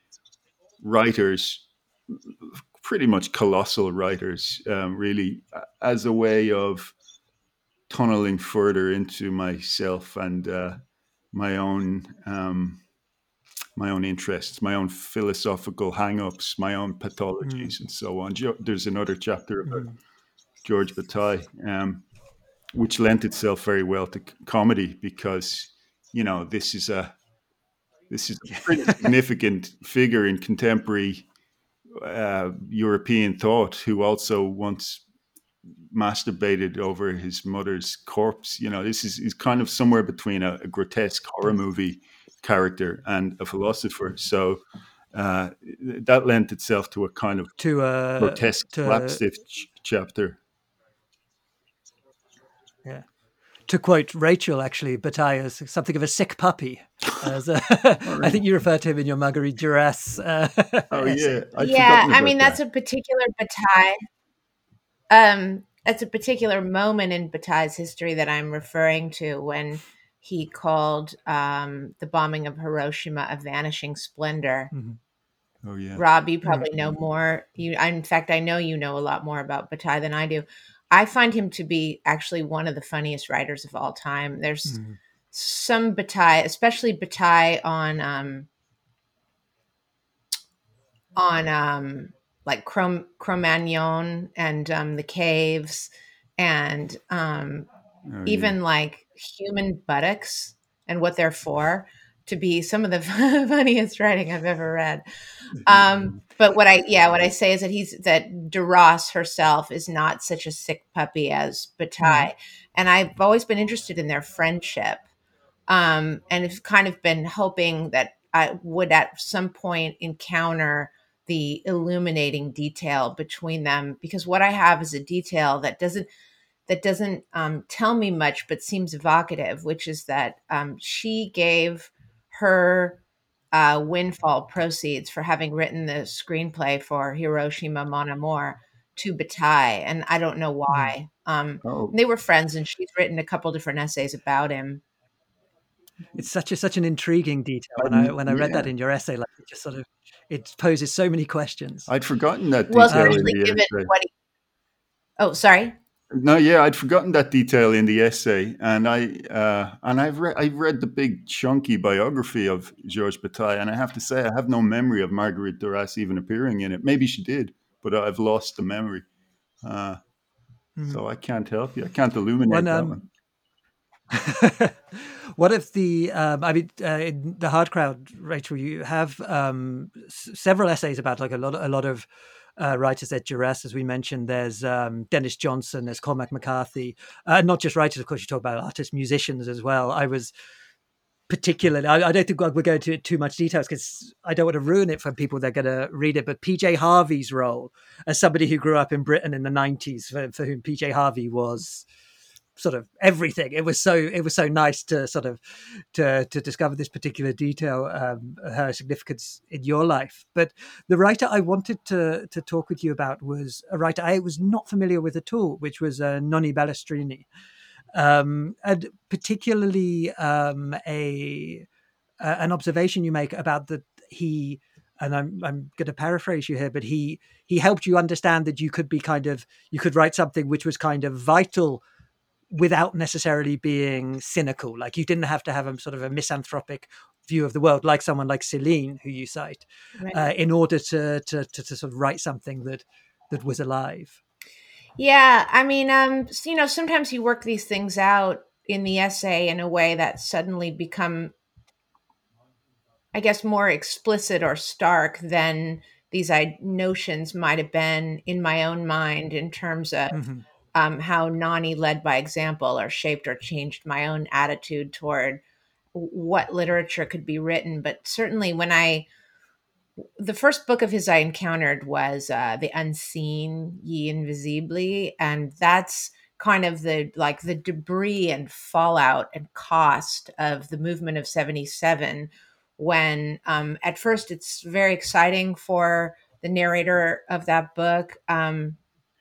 writers, pretty much colossal writers, um, really, as a way of tunneling further into myself and uh, my own. Um, my own interests, my own philosophical hang-ups, my own pathologies, mm. and so on. There's another chapter about mm. George Bataille, um, which lent itself very well to comedy, because, you know, this is a this is a pretty significant figure in contemporary uh, European thought, who also once masturbated over his mother's corpse. You know, this is, is kind of somewhere between a, a grotesque horror movie character and a philosopher. So uh, that lent itself to a kind of to uh, grotesque to, slapstick ch- chapter. Yeah. To quote Rachel, actually, Bataille is something of a sick puppy. As a, oh, I think you refer to him in your Marguerite Duras. Uh, oh yeah, I'd yeah. I mean, that. that's a particular Bataille. Um, that's a particular moment in Bataille's history that I'm referring to, when he called um, the bombing of Hiroshima a vanishing splendor. Mm-hmm. Oh yeah, Rob, you probably mm-hmm. know more. You, in fact, I know you know a lot more about Bataille than I do. I find him to be actually one of the funniest writers of all time. There's mm-hmm. some Bataille, especially Bataille on um, on um, like Cro- Cro-Magnon and um, the caves, and um, oh, even yeah. like human buttocks and what they're for, to be some of the funniest writing I've ever read. Um, but what I, yeah, what I say is that he's, that Duras herself is not such a sick puppy as Bataille. Mm. And I've always been interested in their friendship. Um, and have kind of been hoping that I would at some point encounter the illuminating detail between them, because what I have is a detail that doesn't, that doesn't um, tell me much, but seems evocative, which is that um, she gave her uh, windfall proceeds for having written the screenplay for Hiroshima Mon Amour to Bataille, and I don't know why. Um, oh. They were friends, and she's written a couple different essays about him. It's such a such an intriguing detail. When I when I read yeah. that in your essay, like it just sort of it poses so many questions. I'd forgotten that well, detail. Especially in the given what he, oh, sorry. No, yeah, I'd forgotten that detail in the essay, and I uh, and I've read I've read the big chunky biography of Georges Bataille, and I have to say I have no memory of Marguerite Duras even appearing in it. Maybe she did, but I've lost the memory, uh, Mm. so I can't help you. I can't illuminate One, that um, one. what if the, um, I mean, uh, in the Hard Crowd, Rachel, you have um, s- several essays about like a lot, a lot of uh, writers at Duras, as we mentioned. There's um, Dennis Johnson, there's Cormac McCarthy, uh, not just writers, of course. You talk about artists, musicians as well. I was particularly, I, I don't think we're going to too much details because I don't want to ruin it for people that are going to read it. But P J Harvey's role as somebody who grew up in Britain in the nineties, for, for whom P J Harvey was sort of everything. It was so it was so nice to sort of to to discover this particular detail, um, her significance in your life. But the writer I wanted to to talk with you about was a writer I was not familiar with at all, which was uh, Nonni Balestrini, um, and particularly um, a uh, an observation you make about that he. And I'm I'm going to paraphrase you here, but he he helped you understand that you could be kind of you could write something which was kind of vital without necessarily being cynical. Like you didn't have to have a sort of a misanthropic view of the world, like someone like Celine, who you cite, Right. uh, in order to, to to to sort of write something that that was alive. Yeah, I mean, um, s- you know, sometimes you work these things out in the essay in a way that suddenly become, I guess, more explicit or stark than these I- notions might have been in my own mind in terms of Mm-hmm. um, how Nani led by example or shaped or changed my own attitude toward w- what literature could be written. But certainly when I, the first book of his I encountered was uh, The Unseen, Ye Invisibly. And that's kind of the like the debris and fallout and cost of the movement of seventy-seven, when um, at first it's very exciting for the narrator of that book. um,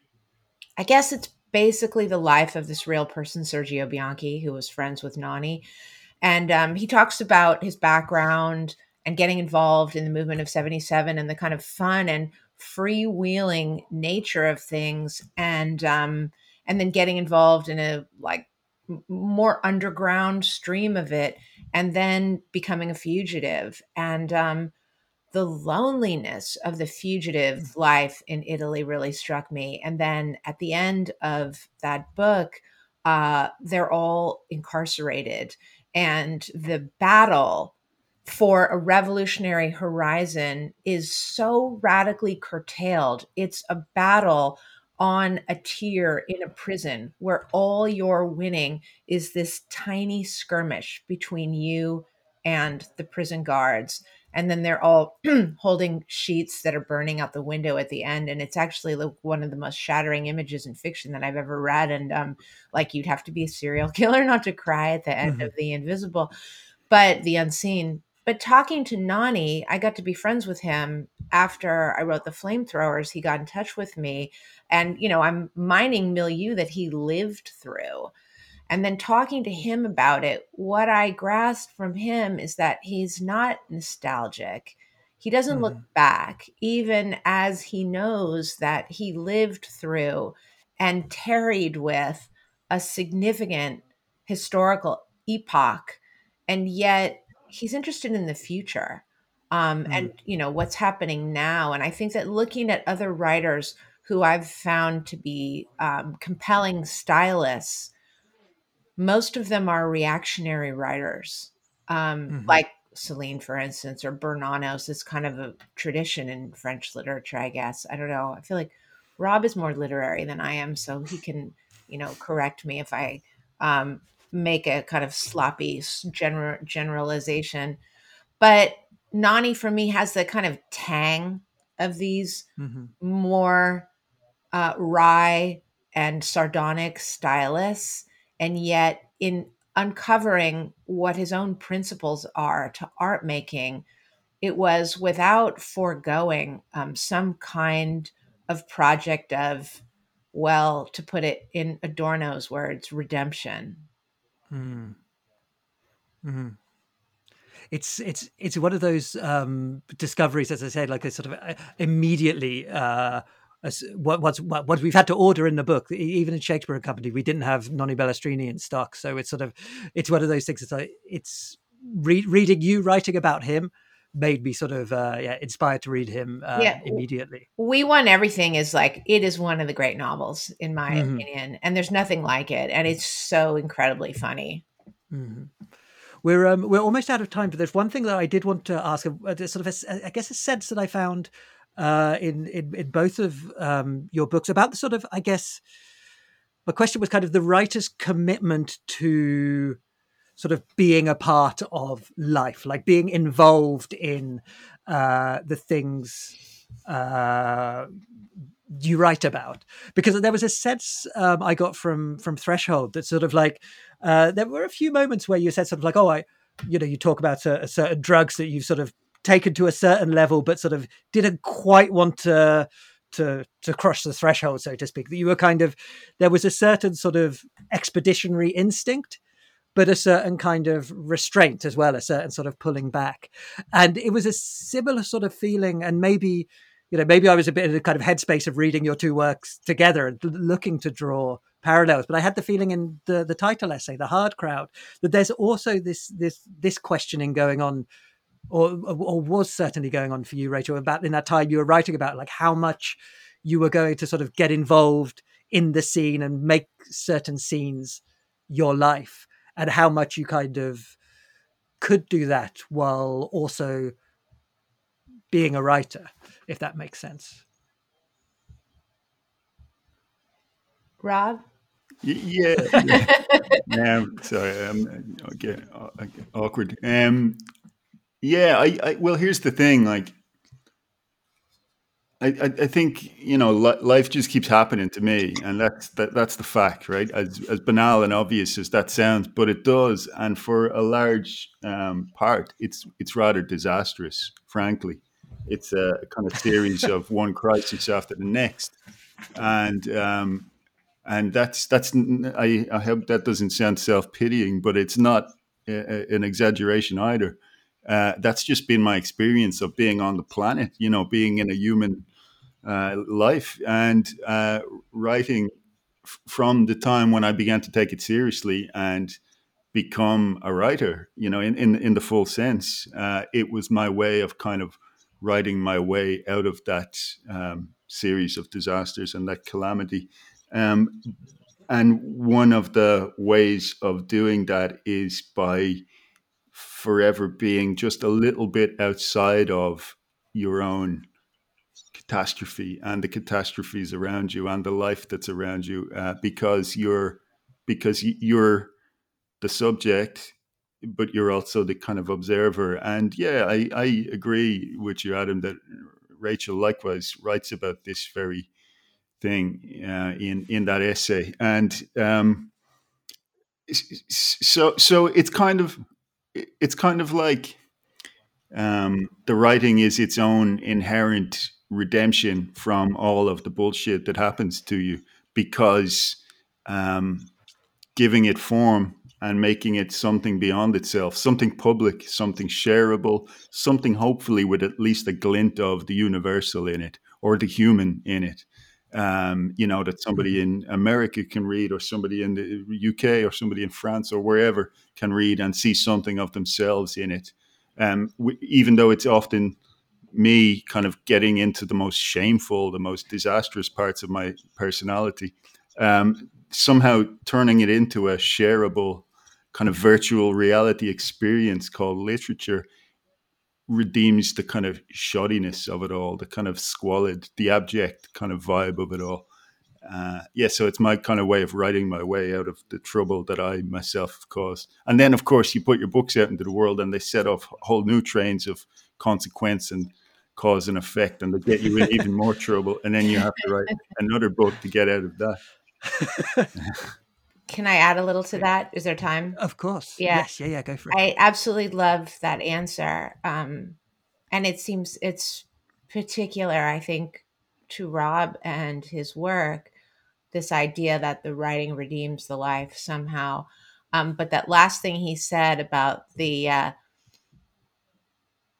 I guess it's basically the life of this real person, Sergio Bianchi, who was friends with Nani. And um, he talks about his background and getting involved in the movement of seventy-seven and the kind of fun and freewheeling nature of things. And um, and then getting involved in a like m- more underground stream of it, and then becoming a fugitive. And um, the loneliness of the fugitive life in Italy really struck me. And then at the end of that book, uh, they're all incarcerated. And the battle for a revolutionary horizon is so radically curtailed. It's a battle on a tier in a prison where all you're winning is this tiny skirmish between you and the prison guards. And then they're all holding sheets that are burning out the window at the end, and it's actually like one of the most shattering images in fiction that I've ever read. And um like you'd have to be a serial killer not to cry at the end Mm-hmm. of The Invisible, but The Unseen. But talking to Nani, I got to be friends with him after I wrote The Flamethrowers. He got in touch with me, and you know, I'm mining milieu that he lived through. And then talking to him about it, what I grasped from him is that he's not nostalgic. He doesn't look Mm-hmm. back, even as he knows that he lived through and tarried with a significant historical epoch. And yet he's interested in the future, um, and, you know, what's happening now. And I think that looking at other writers who I've found to be um, compelling stylists, most of them are reactionary writers, um, Mm-hmm. like Celine, for instance, or Bernanos. It's kind of a tradition in French literature, I guess. I don't know. I feel like Rob is more literary than I am, so he can, you know, correct me if I um, make a kind of sloppy s- general generalization. But Nani, for me, has the kind of tang of these Mm-hmm. more uh, wry and sardonic stylists, and yet in uncovering what his own principles are to art making, it was without foregoing um, some kind of project of, well, to put it in Adorno's words, redemption. Mm-hmm. Mm-hmm. It's it's it's one of those um, discoveries, as I said, like a sort of uh, immediately. Uh, as what what's what, what we've had to order in the book. Even in Shakespeare and Company, we didn't have Nonny Bellestrini in stock, so it's sort of it's one of those things. It's like it's re- reading you writing about him made me sort of uh, yeah inspired to read him uh, Yeah. immediately. We Want Everything is like, it is one of the great novels in my Mhm. opinion, and there's nothing like it, and it's so incredibly funny. Mm-hmm. We're um, we're almost out of time, but there's one thing that I did want to ask. Uh, there's sort of a, I guess a sense that I found uh, in, in in both of um, your books about the sort of, I guess my question was kind of the writer's commitment to sort of being a part of life, like being involved in uh, the things uh, you write about. Because there was a sense um, I got from from Threshold that sort of like uh, there were a few moments where you said sort of like, oh, I, you know, you talk about a, a certain drugs that you've sort of taken to a certain level, but sort of didn't quite want to to to cross the threshold, so to speak. That you were kind of, there was a certain sort of expeditionary instinct, but a certain kind of restraint as well, a certain sort of pulling back. And it was a similar sort of feeling. And maybe, you know, maybe I was a bit in a kind of headspace of reading your two works together and looking to draw parallels. But I had the feeling in the, the title essay, The Hard Crowd, that there's also this this this questioning going on, or or was certainly going on for you, Rachel, about in that time you were writing about like how much you were going to sort of get involved in the scene and make certain scenes your life, and how much you kind of could do that while also being a writer, if that makes sense. Rob? Yeah. yeah. um, sorry, um, I get, I get awkward. Um, yeah, I, I. Well, here's the thing. Like, I, I, I think you know, li- life just keeps happening to me, and that's that, that's the fact, right? As as banal and obvious as that sounds, but it does, and for a large um, part, it's it's rather disastrous. Frankly, it's a kind of series of one crisis after the next, and um, and that's that's I, I hope that doesn't sound self-pitying, but it's not a, a, an exaggeration either. Uh, that's just been my experience of being on the planet, you know, being in a human uh, life, and uh, writing f- from the time when I began to take it seriously and become a writer, you know, in, in, in the full sense. Uh, it was my way of kind of writing my way out of that um, series of disasters and that calamity. Um, and one of the ways of doing that is by forever being just a little bit outside of your own catastrophe and the catastrophes around you and the life that's around you, uh, because you're because you're the subject, but you're also the kind of observer. And yeah, I, I agree with you, Adam, that Rachel likewise writes about this very thing uh, in in that essay. And um, so so it's kind of it's kind of like um, the writing is its own inherent redemption from all of the bullshit that happens to you, because um, giving it form and making it something beyond itself, something public, something shareable, something hopefully with at least a glint of the universal in it or the human in it. Um, you know, that somebody in America can read, or somebody in the U K, or somebody in France, or wherever can read and see something of themselves in it. Um, w- even though it's often me kind of getting into the most shameful, the most disastrous parts of my personality, um, somehow turning it into a shareable kind of virtual reality experience called literature redeems the kind of shoddiness of it all, the kind of squalid, the abject kind of vibe of it all. Uh, yeah, so it's my kind of way of writing my way out of the trouble that I myself have caused. And then, of course, you put your books out into the world and they set off whole new trains of consequence and cause and effect, and they get you in even more trouble. And then you have to write another book to get out of that. Can I add a little to that? Is there time? Of course. Yeah. Yes. Yeah. Yeah. Go for it. I absolutely love that answer. Um, and it seems it's particular, I think, to Rob and his work, this idea that the writing redeems the life somehow. Um, but that last thing he said about the uh,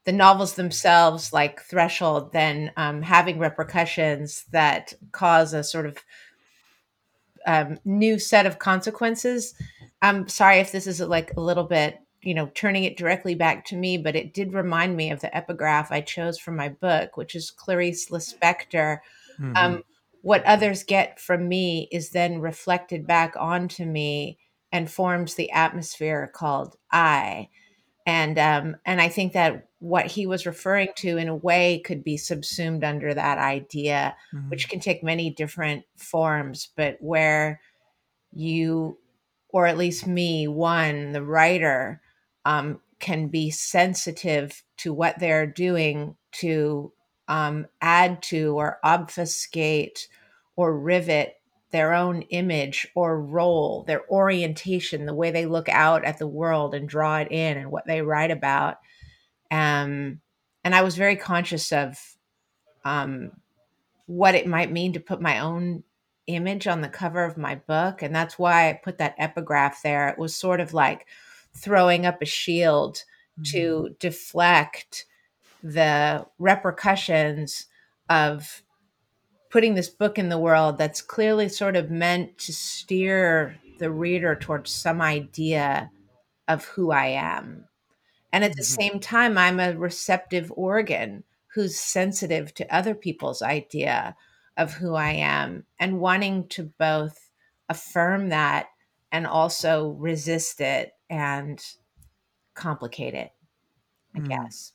the novels themselves, like Threshold, then um, having repercussions that cause a sort of um, new set of consequences. I'm sorry if this is like a little bit, you know, turning it directly back to me, but it did remind me of the epigraph I chose for my book, which is Clarice Lispector. Mm-hmm. Um, what others get from me is then reflected back onto me and forms the atmosphere called I. And um, and I think that what he was referring to in a way could be subsumed under that idea, Mm-hmm. which can take many different forms, but where you, or at least me, one, the writer, um, can be sensitive to what they're doing to um, add to or obfuscate or rivet their own image or role, their orientation, the way they look out at the world and draw it in and what they write about. Um, and I was very conscious of um, what it might mean to put my own image on the cover of my book. And that's why I put that epigraph there. It was sort of like throwing up a shield to deflect the repercussions of putting this book in the world that's clearly sort of meant to steer the reader towards some idea of who I am. And at the Mhm. same time, I'm a receptive organ who's sensitive to other people's idea of who I am and wanting to both affirm that and also resist it and complicate it, I Mm. guess.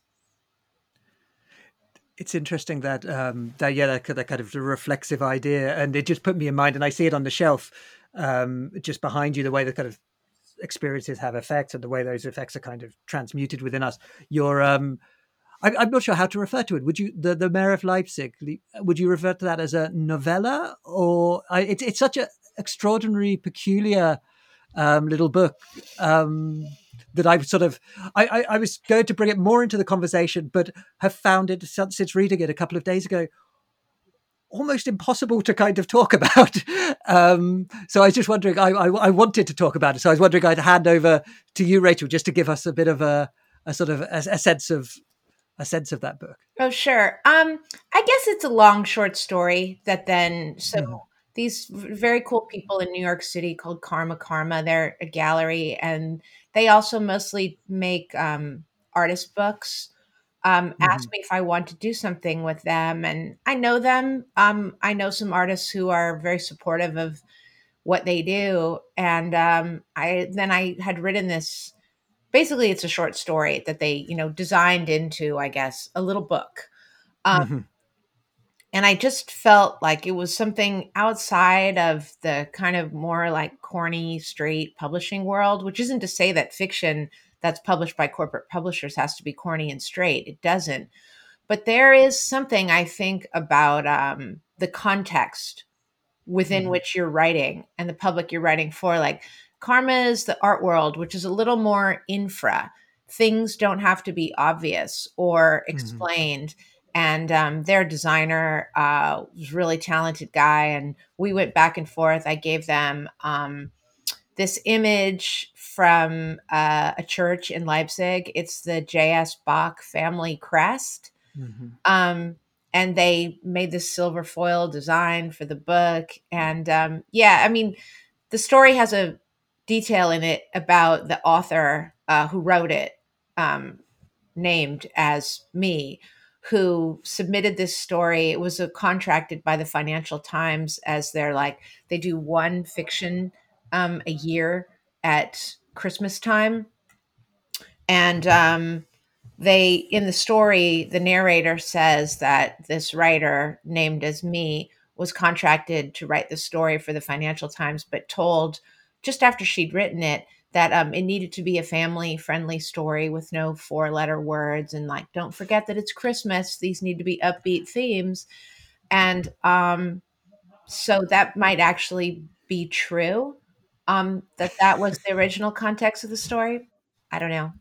It's interesting that um, that yeah, that, that kind of reflexive idea, and it just put me in mind, and I see it on the shelf um, just behind you. The way the kind of experiences have effects, and the way those effects are kind of transmuted within us. Your, um, I, I'm not sure how to refer to it. Would you, the the Mayor of Leipzig? Would you refer to that as a novella, or I, it's it's such a extraordinary, peculiar um, little book. Um, that I've sort of, I, I, I was going to bring it more into the conversation, but have found it since reading it a couple of days ago, almost impossible to kind of talk about. Um, so I was just wondering, I, I, I wanted to talk about it. So I was wondering I'd hand over to you, Rachel, just to give us a bit of a, a sort of a, a sense of a sense of that book. Oh, sure. Um, I guess it's a long, short story that then, so Mhm. these very cool people in New York City called Karma Karma, they're a gallery, and they also mostly make um, artist books. Um, asked Mhm. me if I want to do something with them, and I know them. Um, I know some artists who are very supportive of what they do, and um, I then I had written this. Basically, it's a short story that they, you know, designed into, I guess, a little book. Um, Mhm. and I just felt like it was something outside of the kind of more like corny, straight publishing world, which isn't to say that fiction that's published by corporate publishers has to be corny and straight. It doesn't. But there is something I think about um, the context within Mhm. which you're writing and the public you're writing for. Like Karma is the art world, which is a little more infra. Things don't have to be obvious or Mhm. explained. And um, their designer uh, was a really talented guy. And we went back and forth. I gave them um, this image from uh, a church in Leipzig. It's the J S. Bach family crest. Mhm. Um, and they made this silver foil design for the book. And um, yeah, I mean, the story has a detail in it about the author uh, who wrote it, um, named as me, who submitted this story. It was uh, contracted by the Financial Times as their, like, they do one fiction um, a year at Christmas time. And um, they, in the story, the narrator says that this writer named as me was contracted to write the story for the Financial Times, but told just after she'd written it that um, it needed to be a family friendly story with no four letter words. And like, don't forget that it's Christmas. These need to be upbeat themes. And um, so that might actually be true, um, that that was the original context of the story. I don't know.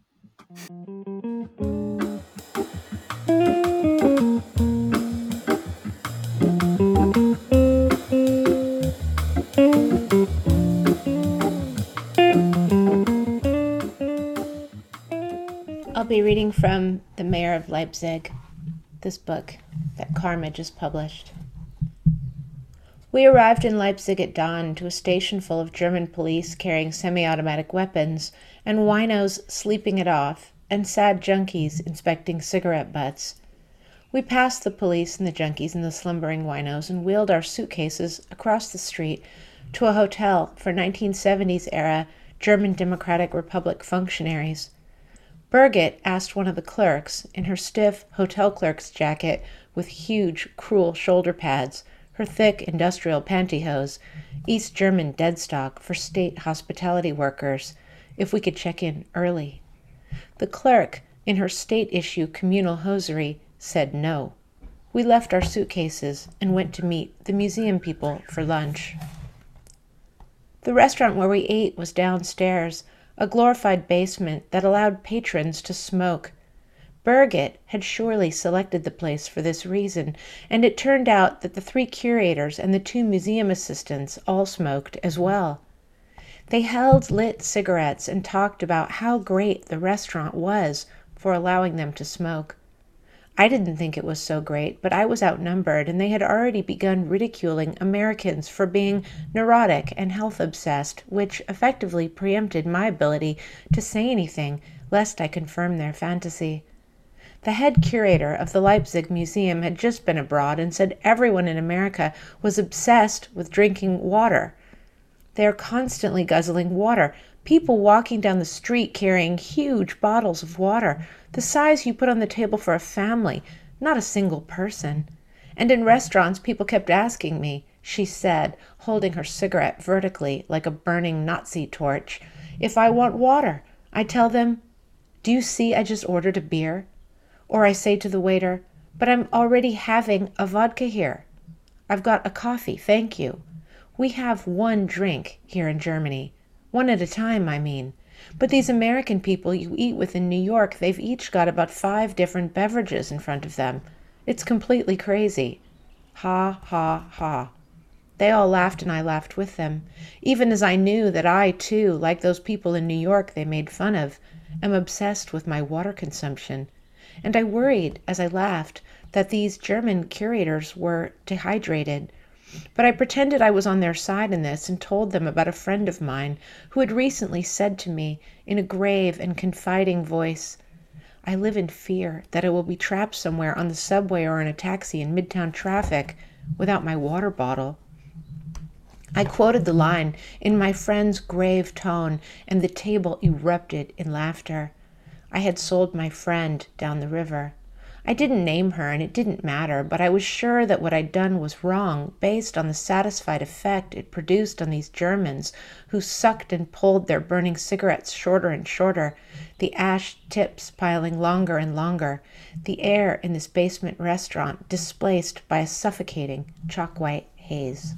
I'll be reading from The Mayor of Leipzig, this book that Karma just published. We arrived in Leipzig at dawn to a station full of German police carrying semi-automatic weapons and winos sleeping it off and sad junkies inspecting cigarette butts. We passed the police and the junkies and the slumbering winos and wheeled our suitcases across the street to a hotel for nineteen seventies era German Democratic Republic functionaries. Birgit asked one of the clerks, in her stiff hotel clerk's jacket with huge, cruel shoulder pads, her thick industrial pantyhose, East German deadstock for state hospitality workers, if we could check in early. The clerk, in her state-issue communal hosiery, said no. We left our suitcases and went to meet the museum people for lunch. The restaurant where we ate was downstairs, a glorified basement that allowed patrons to smoke. Birgit had surely selected the place for this reason, and it turned out that the three curators and the two museum assistants all smoked as well. They held lit cigarettes and talked about how great the restaurant was for allowing them to smoke. I didn't think it was so great, but I was outnumbered, and they had already begun ridiculing Americans for being neurotic and health-obsessed, which effectively preempted my ability to say anything, lest I confirm their fantasy. The head curator of the Leipzig Museum had just been abroad and said everyone in America was obsessed with drinking water. They are constantly guzzling water, people walking down the street carrying huge bottles of water, the size you put on the table for a family, not a single person. And in restaurants, people kept asking me, she said, holding her cigarette vertically like a burning Nazi torch, if I want water. I tell them, do you see I just ordered a beer? Or I say to the waiter, but I'm already having a vodka here. I've got a coffee, thank you. We have one drink here in Germany. One at a time, I mean. But these American people you eat with in New York, they've each got about five different beverages in front of them. It's completely crazy. Ha, ha, ha. They all laughed and I laughed with them, even as I knew that I, too, like those people in New York they made fun of, am obsessed with my water consumption. And I worried, as I laughed, that these German curators were dehydrated. But I pretended I was on their side in this and told them about a friend of mine who had recently said to me in a grave and confiding voice, I live in fear that I will be trapped somewhere on the subway or in a taxi in midtown traffic without my water bottle. I quoted the line in my friend's grave tone, and the table erupted in laughter. I had sold my friend down the river. I didn't name her, and it didn't matter, but I was sure that what I'd done was wrong, based on the satisfied effect it produced on these Germans, who sucked and pulled their burning cigarettes shorter and shorter, the ash tips piling longer and longer, the air in this basement restaurant displaced by a suffocating chalk-white haze.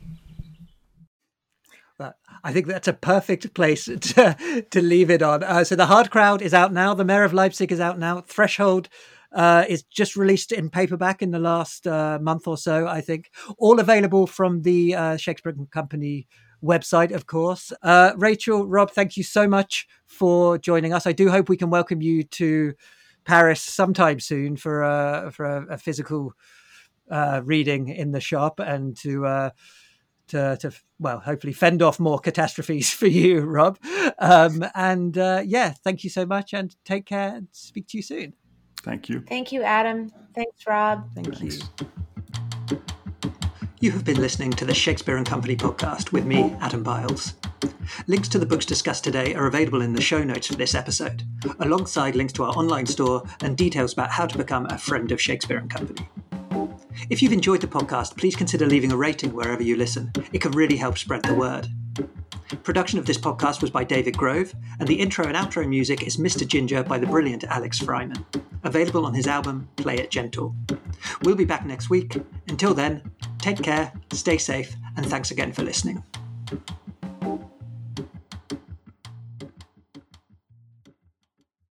I think that's a perfect place to, to leave it on. Uh, so The Hard Crowd is out now. The Mayor of Leipzig is out now. Threshold uh, is just released in paperback in the last uh, month or so, I think. All available from the uh, Shakespeare and Company website, of course. Uh, Rachel, Rob, thank you so much for joining us. I do hope we can welcome you to Paris sometime soon for, uh, for a, a physical uh, reading in the shop and to... Uh, To, to well, hopefully fend off more catastrophes for you, Rob. Um, and uh, yeah, thank you so much and take care and speak to you soon. Thank you. Thank you, Adam. Thanks, Rob. Thank Thanks. you. You have been listening to the Shakespeare and Company podcast with me, Adam Biles. Links to the books discussed today are available in the show notes for this episode, alongside links to our online store and details about how to become a friend of Shakespeare and Company. If you've enjoyed the podcast, please consider leaving a rating wherever you listen. It can really help spread the word. Production of this podcast was by David Grove, and the intro and outro music is Mister Ginger by the brilliant Alex Fryman, available on his album Play It Gentle. We'll be back next week. Until then, take care, stay safe, and thanks again for listening.